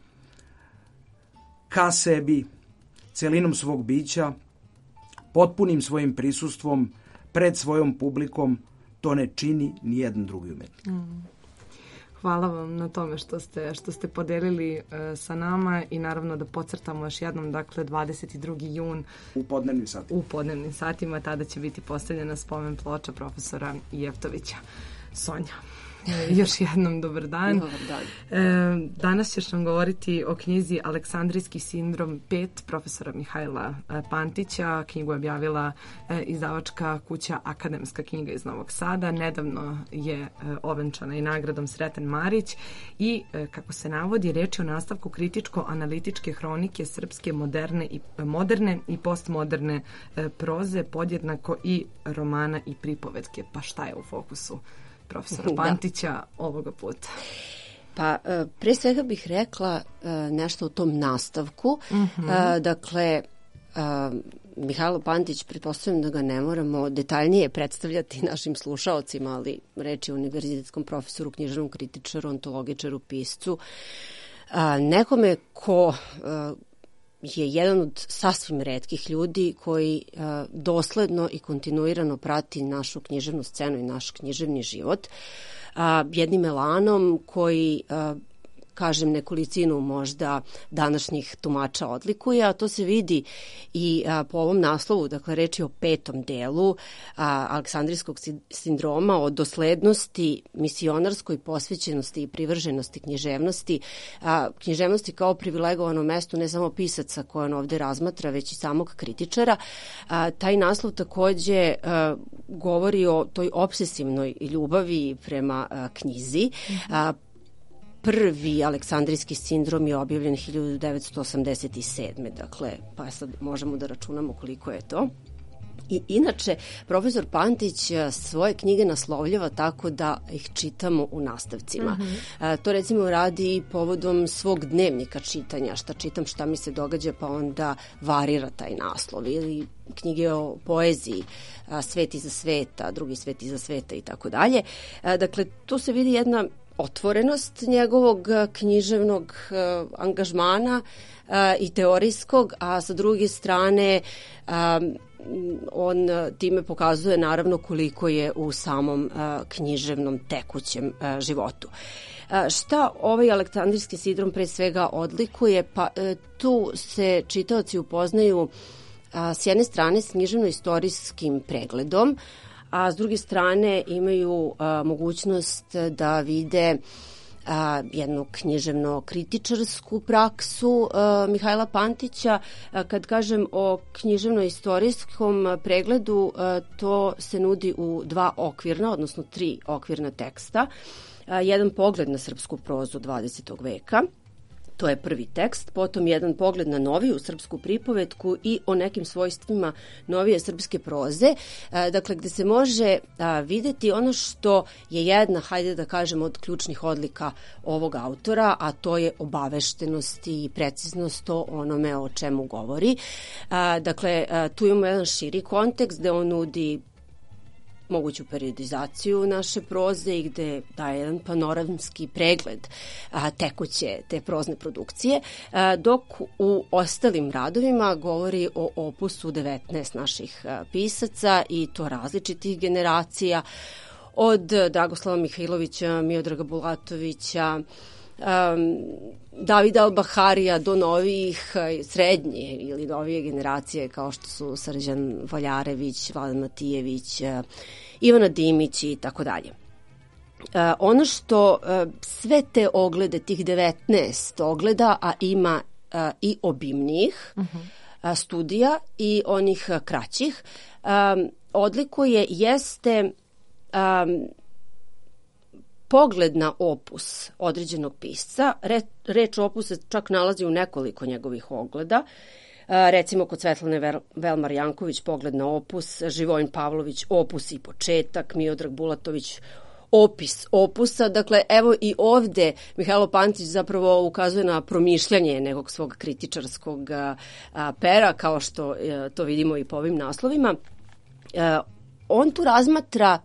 ka sebi, celinom svog bića, potpunim svojim prisustvom, pred svojom publikom. To ne čini ni jedan drugi umetnik. Mm. Hvala vam na tome što ste, što ste podelili uh, sa nama, i naravno da podcrtamo još jednom, dakle dvadeset drugi jun u podnevnim satima. U podnevnim satima, tada će biti postavljena spomen ploča profesora Jevtovića. Sonja, još jednom dobar dan. Dobar dan. E, danas ćeš nam govoriti o knjizi Aleksandrijski sindrom pet profesora Mihajla Pantića. Knjigu je objavila e, izdavačka kuća Akademska knjiga iz Novog Sada. Nedavno je e, ovenčana i nagradom Sreten Marić, i e, kako se navodi, reč je o nastavku kritičko-analitičke hronike srpske moderne i, moderne i postmoderne e, proze, podjednako i romana i pripovetke. Pa šta je u fokusu profesora Pantića da. ovoga puta? Pa, pre svega bih rekla nešto o tom nastavku. Mm-hmm. Dakle, Mihajlo Pantić, pretpostavljam da ga ne moramo detaljnije predstavljati našim slušaocima, ali reč je o univerzitetskom profesoru, književnom kritičaru, ontologičaru, piscu. Nekome ko je jedan od sasvim retkih ljudi koji uh, dosledno i kontinuirano prati našu književnu scenu i naš književni život. Uh, jednim elanom koji, uh, kažem, nekolicinu možda današnjih tumača odlikuje, a to se vidi i a, po ovom naslovu, dakle reč je o petom delu a, Aleksandrijskog sindroma, o doslednosti, misionarskoj posvećenosti i privrženosti književnosti, a, književnosti kao privilegovano mesto ne samo pisaca koje on ovde razmatra, već i samog kritičara. A, taj naslov takođe a, govori o toj obsesivnoj ljubavi prema a, knjizi. A, Prvi Aleksandrijski sindrom je objavljen hiljadu devetsto osamdeset sedme. Dakle, pa sad možemo da računamo koliko je to. I inače, profesor Pantić svoje knjige naslovljava tako da ih čitamo u nastavcima. Mm-hmm. To recimo radi i povodom svog dnevnika čitanja, šta čitam, šta mi se događa, pa onda varira taj naslov. Ili knjige o poeziji, Svet iza sveta, Drugi svet iza sveta i tako dalje. Dakle, tu se vidi jedna otvorenost njegovog književnog angažmana i teorijskog, a sa druge strane on time pokazuje naravno koliko je u samom književnom tekućem životu. Šta ovaj Aleksandrijski sidrom pre svega odlikuje? Pa tu se čitaoci upoznaju s jedne strane s književno-istorijskim pregledom, a s druge strane imaju a, mogućnost da vide a, jednu književno-kritičarsku praksu a, Mihajla Pantića. A, kad kažem o književno-istorijskom pregledu, a, to se nudi u dva okvirna, odnosno tri okvirna teksta. A, jedan pogled na srpsku prozu dvadesetog veka, to je prvi tekst, potom jedan pogled na noviju srpsku pripovetku i o nekim svojstvima novije srpske proze, dakle gde se može videti ono što je jedna, hajde da kažem, od ključnih odlika ovog autora, a to je obaveštenost i preciznost o onome o čemu govori. Dakle, tu imamo jedan širi kontekst gde on nudi moguću periodizaciju naše proze i gde daje jedan panoramski pregled a, tekuće te prozne produkcije, a, dok u ostalim radovima govori o opusu devetnaest naših a, pisaca i to različitih generacija, od Dragoslava Mihajlovića, Miodraga Bulatovića, Um, Davida Al-Baharija do novih srednje ili novije generacije kao što su Srđan Valjarević, Vladan Matijević, Ivana Dimić i tako dalje. Ono što uh, sve te oglede, tih devetnaest ogleda, a ima uh, i obimnijih uh-huh. uh, studija i onih uh, kraćih, um, odlikuje jeste um, pogled na opus određenog pisca. Re, reč opus se čak nalazi u nekoliko njegovih ogleda. E, recimo kod Svetlane Vel, Velmar Janković pogled na opus, Živojin Pavlović opus i početak, Miodrag Bulatović opis opusa. Dakle, evo i ovde Mihajlo Pantić zapravo ukazuje na promišljanje nekog svog kritičarskog a, a, pera, kao što a, to vidimo i po ovim naslovima. A, on tu razmatra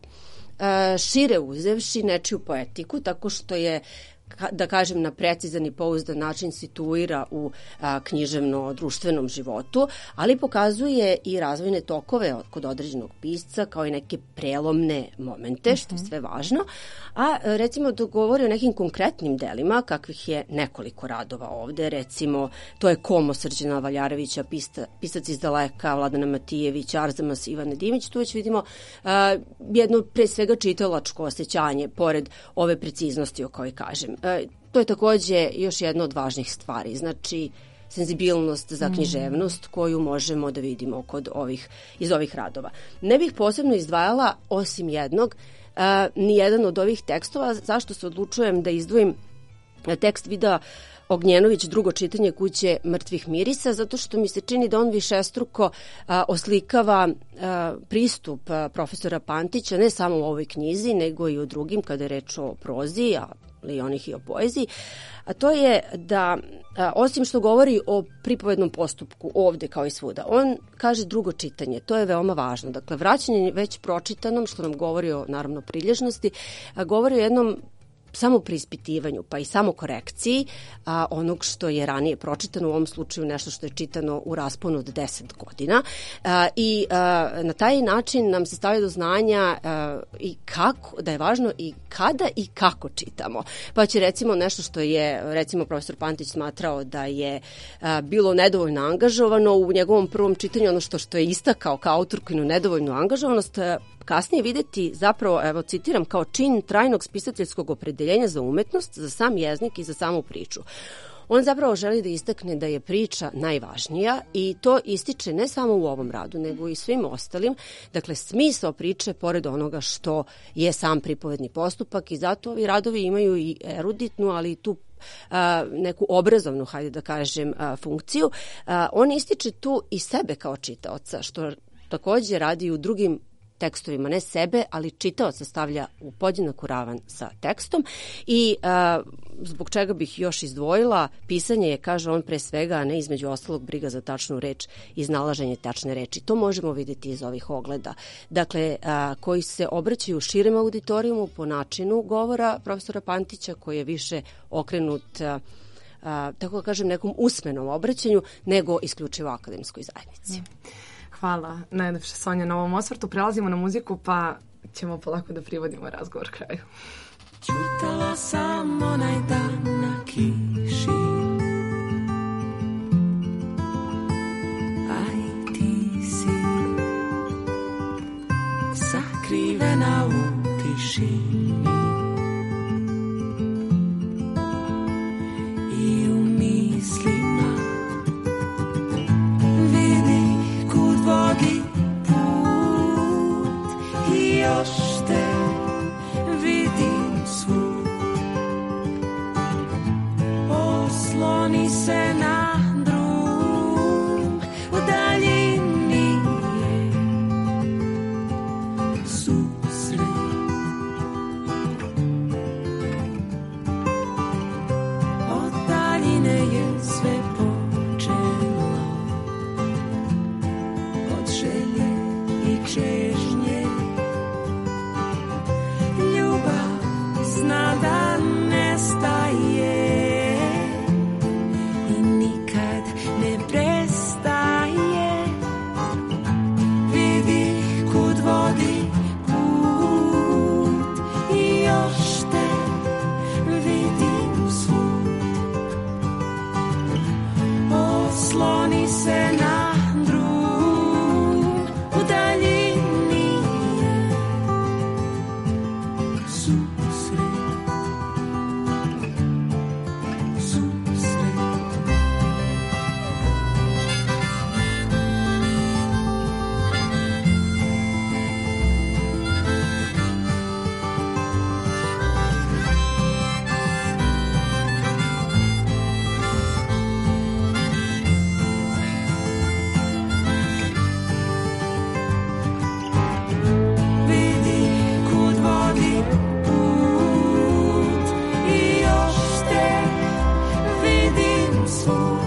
šire uzevši nečiju poetiku, tako što je, da kažem, na precizan i pouzdan način situira u a, književno-društvenom životu, ali pokazuje i razvojne tokove kod određenog pisca, kao i neke prelomne momente, mm-hmm. što je sve važno. A recimo da govori o nekim konkretnim delima, kakvih je nekoliko radova ovde. Recimo, to je Komo Srđana Valjarevića, pista, pisac iz daleka, Vladana Matijevića, Arzamas, Ivane Dimić. Tu već vidimo a, jedno pre svega čitalačko osjećanje, pored ove preciznosti o kojoj kažem. E, to je takođe još jedna od važnih stvari, znači senzibilnost za književnost koju možemo da vidimo kod ovih, iz ovih radova. Ne bih posebno izdvajala, osim jednog, uh, ni jedan od ovih tekstova. Zašto se odlučujem da izdvojim tekst Vida Ognjenović, drugo čitanje Kuće mrtvih mirisa? Zato što mi se čini da on višestruko a, oslikava a, pristup a, profesora Pantića, ne samo u ovoj knjizi, nego i u drugim, kada je reč o prozi, a i onih i o poeziji, a to je da, a, osim što govori o pripovednom postupku ovde kao i svuda, on kaže drugo čitanje, to je veoma važno. Dakle, vraćanje već pročitanom, što nam govori o, naravno, prilježnosti, a govori o jednom samo preispitivanju, pa i samo korekciji a, onog što je ranije pročitano, u ovom slučaju nešto što je čitano u rasponu od deset godina. A, I a, na taj način nam se stavlja do znanja a, i kako, da je važno i kada i kako čitamo. Pa će recimo nešto što je, recimo profesor Pantić smatrao da je a, bilo nedovoljno angažovano u njegovom prvom čitanju, ono što, što je istakao kao autorkinu nedovoljnu angažovanost, a, kasnije videti zapravo, evo citiram, kao čin trajnog spisateljskog opredeljenja za umetnost, za sam jeznik i za samu priču. On zapravo želi da istakne da je priča najvažnija i to ističe ne samo u ovom radu, nego i svim ostalim. Dakle, smisao priče pored onoga što je sam pripovedni postupak i zato ovi radovi imaju i eruditnu, ali i tu a, neku obrazovnu, hajde da kažem, a, funkciju. A, on ističe tu i sebe kao čitaoca, što takođe radi u drugim tekstovima, ne sebe, ali čitaoc se stavlja u podjednaku ravan sa tekstom i a, zbog čega bih još izdvojila, pisanje je, kaže on, pre svega, a ne između ostalog briga za tačnu reč i iznalaženje tačne reči. To možemo vidjeti iz ovih ogleda. Dakle, a, koji se obraćaju širem auditorijumu po načinu govora profesora Pantića, koji je više okrenut a, a, tako da kažem, nekom usmenom obraćanju, nego isključivo akademskoj zajednici. Hvala najlepše, Sonja, na ovom osvrtu. Prelazimo na muziku, pa ćemo polako da privodimo razgovor kraju. Čutala sam onaj dan na kiši, a i ti si sakrivena u tišini i u mislima vidi kud vodi put i još te vidim svud. Osloni se na drum, u daljini je susret. Od daljine je sve počelo, od želje i čežnje. Ljubav zna da nestaje i nikad ne prestaje. Vidi kud vodi put i još te vidim svud. Osloni se na drum, u daljini je susret. Susret. Vidi kud vodi put i još te vidim svud.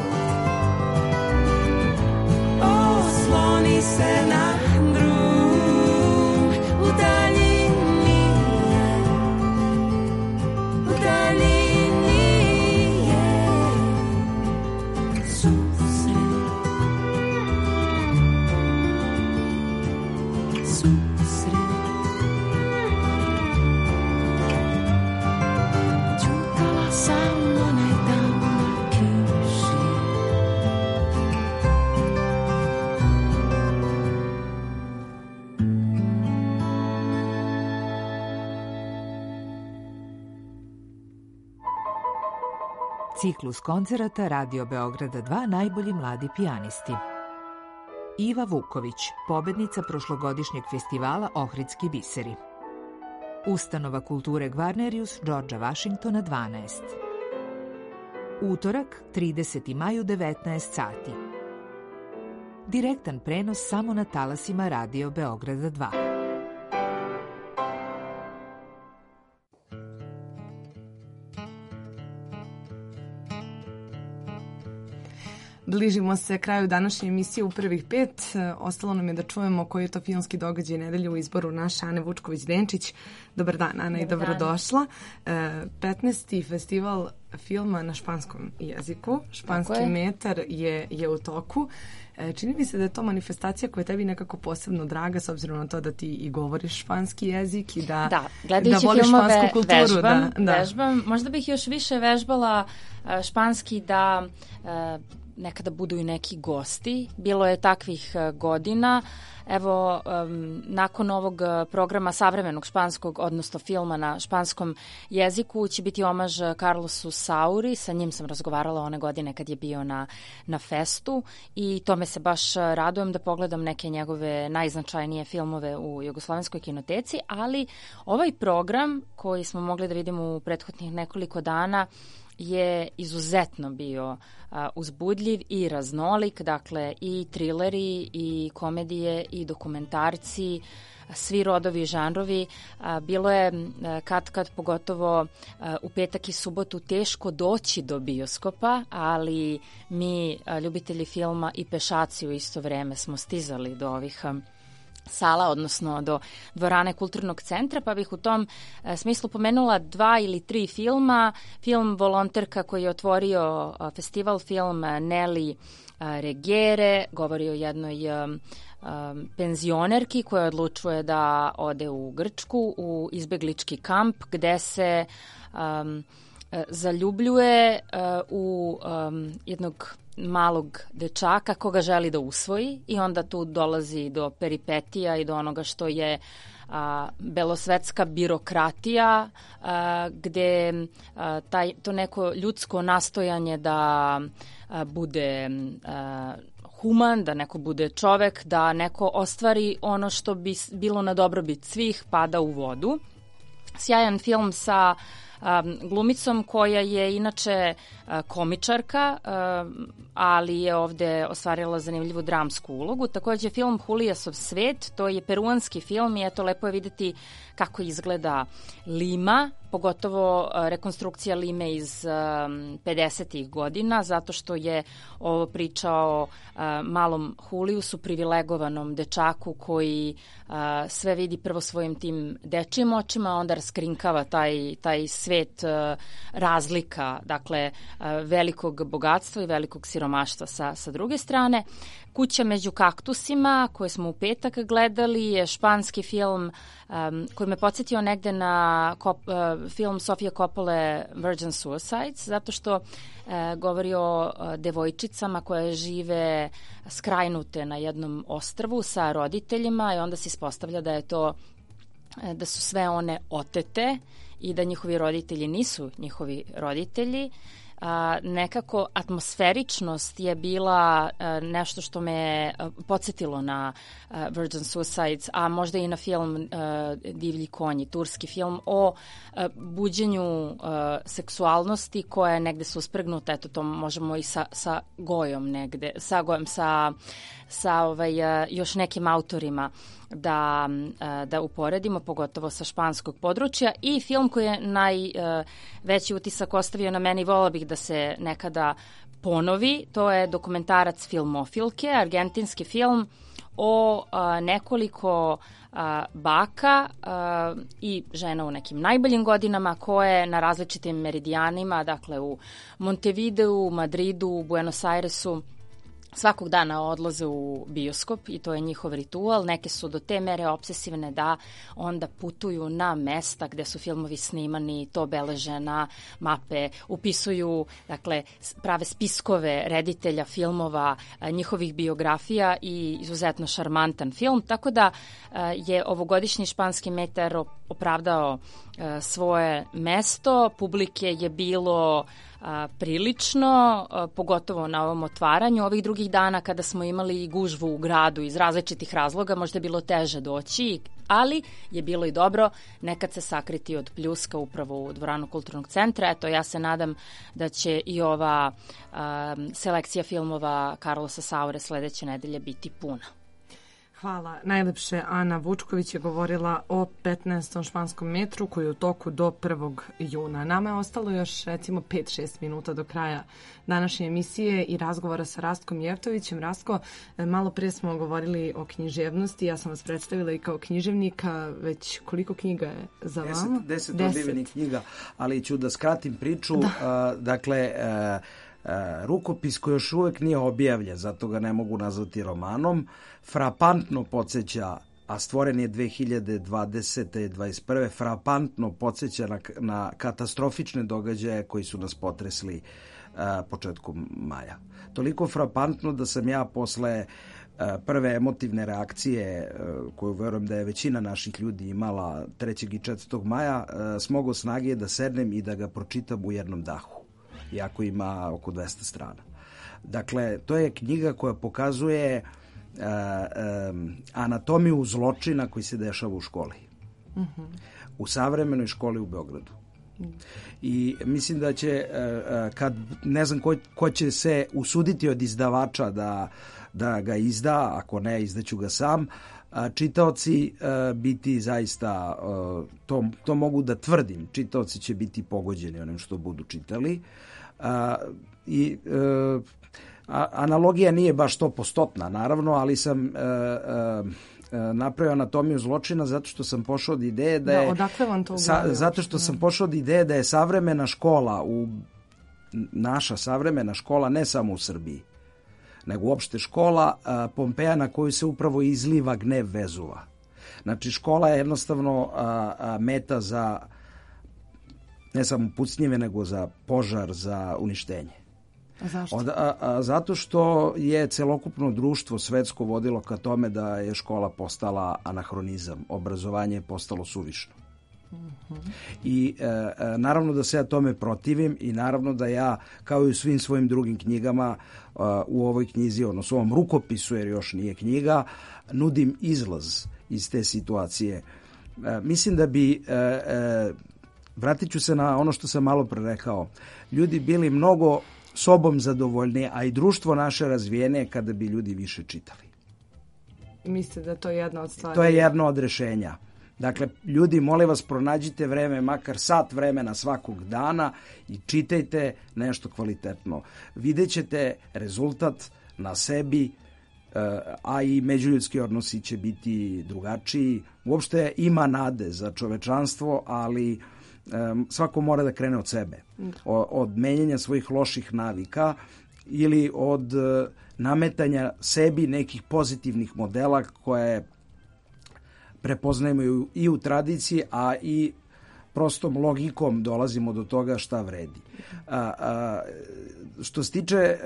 Osloni se na drum, u daljini je, u daljini je susret. Susret. Čutala sam onaj dan na kiši, Ciklus koncerata Radio Beograda dva najbolji mladi pijanisti. Iva Vuković, pobednica prošlogodišnjeg festivala Ohridski biseri. Ustanova kulture Gvarnerius Đorđa Vašingtona dvanaest. Utorak, trideseti maj u devetnaest sati. Direktan prenos samo na talasima Radio Beograda dva. Bližimo se kraju današnje emisije u prvih pet. Ostalo nam je da čujemo koji je to filmski događaj nedelje u izboru naše Ane Vučković-Denčić. Dobar dan, Ana, i dobrodošla. petnaesti festival filma na španskom jeziku. Španski metar je, je u toku. Čini mi se da je to manifestacija koja je tebi nekako posebno draga, s obzirom na to da ti i govoriš španski jezik i da, da, gledajući da voliš filmove, špansku kulturu. Vežbam, da, da. vežbam. Možda bih još više vežbala španski da nekada budu i neki gosti. Bilo je takvih godina. Evo, um, nakon ovog programa savremenog španskog, odnosno filma na španskom jeziku, će biti omaž Carlosu Sauri. Sa njim sam razgovarala one godine kad je bio na, na festu i tome se baš radujem da pogledam neke njegove najznačajnije filmove u Jugoslovenskoj kinoteci, ali ovaj program koji smo mogli da vidimo u prethodnih nekoliko dana je izuzetno bio a, uzbudljiv i raznolik, dakle i trileri i komedije i dokumentarci, svi rodovi i žanrovi. A, bilo je kad kad pogotovo a, u petak i subotu teško doći do bioskopa, ali mi a, ljubitelji filma i pešaci u isto vreme smo stizali do ovih a, sala, odnosno do dvorane Kulturnog centra, pa bih u tom e, smislu pomenula dva ili tri filma. Film Volonterka koji je otvorio a, festival, film Nelly a, Regere, govori o jednoj a, a, penzionerki koja odlučuje da ode u Grčku, u izbeglički kamp, gde se a, a, zaljubljuje a, u a, jednog malog dečaka koga želi da usvoji i onda tu dolazi do peripetija i do onoga što je a, belosvetska birokratija a, gde a, taj, to neko ljudsko nastojanje da a, bude a, human, da neko bude čovek, da neko ostvari ono što bi bilo na dobrobit svih, pada u vodu. Sjajan film sa Um, glumicom koja je inače uh, komičarka, uh, ali je ovde ostvarila zanimljivu dramsku ulogu. Takođe film Hulijasov svet, to je peruanski film i eto lepo je videti kako izgleda Lima, pogotovo uh, rekonstrukcija Lime iz um, pedesetih godina, zato što je ovo priča o uh, malom Hulijusu, privilegovanom dečaku koji uh, sve vidi prvo svojim tim dečijim očima, onda raskrinkava taj, taj svet uh, razlika, dakle uh, velikog bogatstva i velikog siromaštva sa, sa druge strane. Kuća među kaktusima, koje smo u petak gledali, je španski film um, koji me podsjetio negde na kop, uh, film Sofije Coppole Virgin Suicides, zato što uh, govori o uh, devojčicama koje žive skrajnute na jednom ostrvu sa roditeljima i onda se ispostavlja da je to da su sve one otete i da njihovi roditelji nisu njihovi roditelji. A, nekako atmosferičnost je bila a, nešto što me a, podsjetilo na a, Virgin Suicides, a možda i na film a, Divlji konji, turski film o a, buđenju a, seksualnosti koja je negde susprgnuta, eto to možemo i sa, sa Gojom negde, sa Gojom, sa, sa ovaj, a, još nekim autorima da, da uporedimo, pogotovo sa španskog područja. I film koji je najveći utisak ostavio na meni, volila bih da se nekada ponovi, to je dokumentarac Filmofilke, argentinski film o a, nekoliko a, baka a, i žena u nekim najboljim godinama koje na različitim meridijanima, dakle u Montevideu, Madridu, Buenos Airesu, svakog dana odlaze u bioskop i to je njihov ritual. Neke su do te mere obsesivne da onda putuju na mesta gde su filmovi snimani, to beleže na mape, upisuju, dakle, prave spiskove reditelja filmova, njihovih biografija i izuzetno šarmantan film. Tako da je ovogodišnji španski metar opravdao svoje mesto, publike je bilo a, prilično, a, pogotovo na ovom otvaranju. Ovih drugih dana kada smo imali i gužvu u gradu iz različitih razloga, možda je bilo teže doći, ali je bilo i dobro nekad se sakriti od pljuska upravo u dvoranu Kulturnog centra. Eto, ja se nadam da će i ova a, selekcija filmova Carlosa Saure sledeće nedelje biti puna. Hvala. Najlepše Ana Vučković je govorila o petnaestom španskom metru koji je u toku do prvog juna. Nama je ostalo još recimo pet šest minuta do kraja današnje emisije i razgovora sa Rastkom Jeftovićem. Rastko, malo pre smo govorili o književnosti, ja sam vas predstavila i kao književnika, već koliko knjiga je za vama? Deset, deset objavljenih knjiga, ali ću da skratim priču. Da. Uh, dakle, uh, Uh, rukopis koji još uvek nije objavljen, zato ga ne mogu nazvati romanom, frapantno podsjeća, a stvoren je dve hiljade dvadesete i dvadeset prve frapantno podsjeća na, na katastrofične događaje koji su nas potresli uh, početkom maja. Toliko frapantno da sam ja posle uh, prve emotivne reakcije, uh, koju verujem da je većina naših ljudi imala trećeg i četvrtog maja, uh, smogao snage da sednem i da ga pročitam u jednom dahu, iako ima oko dvesta strana. Dakle, to je knjiga koja pokazuje uh, um, anatomiju zločina koji se dešava u školi. Uh-huh. U savremenoj školi u Beogradu. I mislim da će, kad ne znam ko, ko će se usuditi od izdavača da, da ga izda, ako ne, izdaću ga sam, čitaoci biti zaista, to, to mogu da tvrdim, čitaoci će biti pogođeni onim što budu čitali. I analogija nije baš sto postotna, naravno, ali sam napravio anatomiju zločina zato što sam pošao od ideje da je... Da, odakle vam to sa, zato što sam pošao od ideje da je savremena škola, u, naša savremena škola, ne samo u Srbiji, nego uopšte škola a, Pompeja na koju se upravo izliva gnev Vezuva. Znači, škola je jednostavno a, a, meta za ne samo pucnjive, nego za požar, za uništenje. A zašto? Od, a, a, zato što je celokupno društvo svetsko vodilo ka tome da je škola postala anahronizam, obrazovanje je postalo suvišno. Uh-huh. I e, e, naravno da se ja tome protivim i naravno da ja, kao i u svim svojim drugim knjigama, e, u ovoj knjizi, odnosno u ovom rukopisu, jer još nije knjiga, nudim izlaz iz te situacije. E, mislim da bi, e, e, vratit ću se na ono što sam malo pre rekao, ljudi bili mnogo sobom zadovoljnije, a i društvo naše razvijene kada bi ljudi više čitali. Mislite da to je jedna od stvari? To je jedno od rešenja. Dakle, ljudi, molim vas, pronađite vreme, makar sat vremena svakog dana i čitajte nešto kvalitetno. Vidjet ćete rezultat na sebi, a i međuljudski odnosi će biti drugačiji. Uopšte ima nade za čovečanstvo, ali svako mora da krene od sebe. Od menjanja svojih loših navika ili od nametanja sebi nekih pozitivnih modela koje prepoznajemo i u tradiciji, a i prostom logikom dolazimo do toga šta vredi. A, a, što se tiče, e,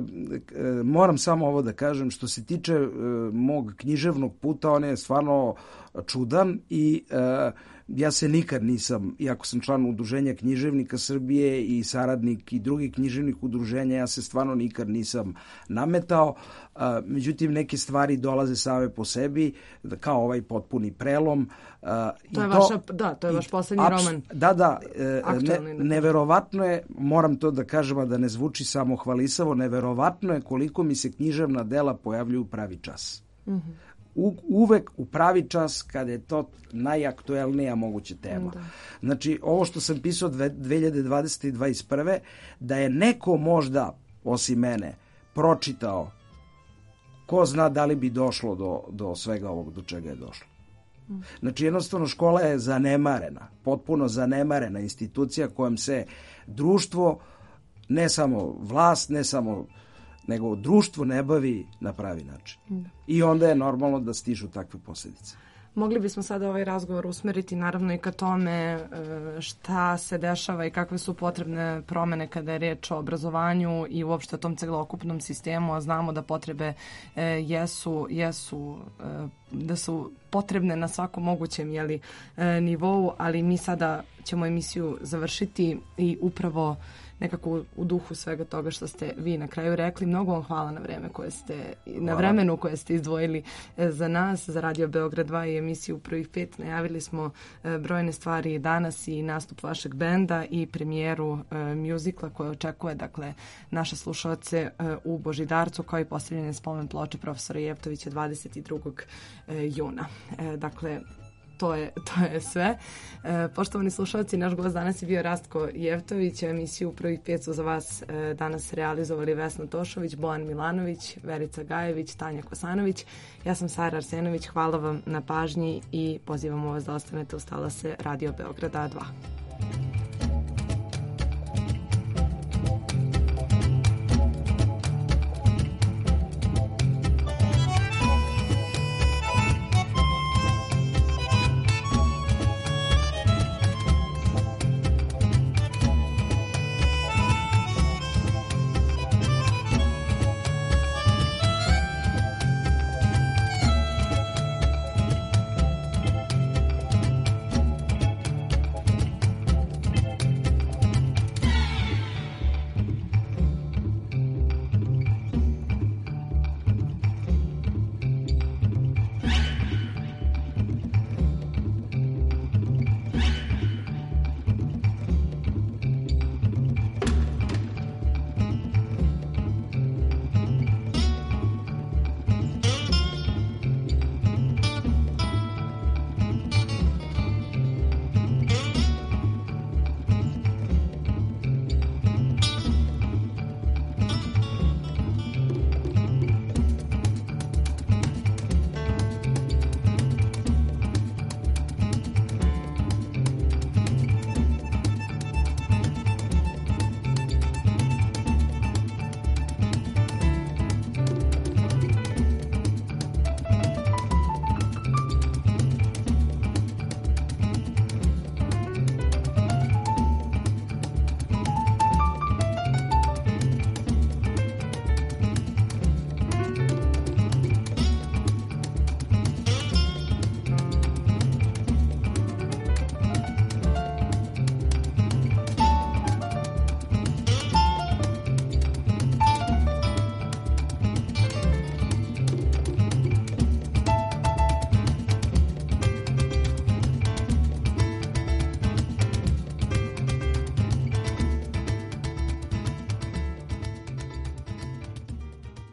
e, moram samo ovo da kažem, što se tiče e, mog književnog puta, on je stvarno čudan i e, ja se nikad nisam, iako sam član Udruženja književnika Srbije i saradnik i drugih književnih udruženja, ja se stvarno nikad nisam nametao. A, međutim, neke stvari dolaze same po sebi, kao ovaj potpuni prelom. A, to je i vaša, da, to je vaš poslednji apš, roman. Da, da. E, ne, neverovatno je, moram to da kažem, a da ne zvuči samo hvalisavo, neverovatno je koliko mi se književna dela pojavljuju u pravi čas. Mhm. U, uvek u pravi čas kada je to najaktuelnija moguća tema. Da. Znači, ovo što sam pisao dve hiljade dvadesete i dvadeset prve da je neko možda, osim mene, pročitao, ko zna da li bi došlo do, do svega ovog do čega je došlo. Znači, jednostavno, škola je zanemarena, potpuno zanemarena institucija kojom se društvo, ne samo vlast, ne samo nego društvo ne bavi na pravi način. Da. I onda je normalno da stižu takve posljedice. Mogli bismo sada ovaj razgovor usmeriti naravno i ka tome šta se dešava i kakve su potrebne promene kada je reč o obrazovanju i uopšte o tom celokupnom sistemu, a znamo da potrebe jesu, jesu da su potrebne na svakom mogućem jeli, nivou, ali mi sada ćemo emisiju završiti i upravo nekako u duhu svega toga što ste vi na kraju rekli. Mnogo vam hvala na vreme koje ste, na vremenu koje ste izdvojili za nas, za Radio Beograd dva i emisiju Prvih pet. Najavili smo brojne stvari danas i nastup vašeg benda i premijeru mjuzikla koje očekuje dakle naše slušalce u Božidarcu, kao i postavljanje spomen ploče profesora Jevtovića dvadeset drugog juna. Dakle, To je, to je sve. E, poštovani slušalci, naš gost danas je bio Rastko Jevtović. Emisiju Prvih pet su za vas e, danas realizovali Vesna Tošović, Bojan Milanović, Verica Gajević, Tanja Kosanović. Ja sam Sara Arsenović. Hvala vam na pažnji i pozivamo vas da ostanete uz talase Radio Beograda dva.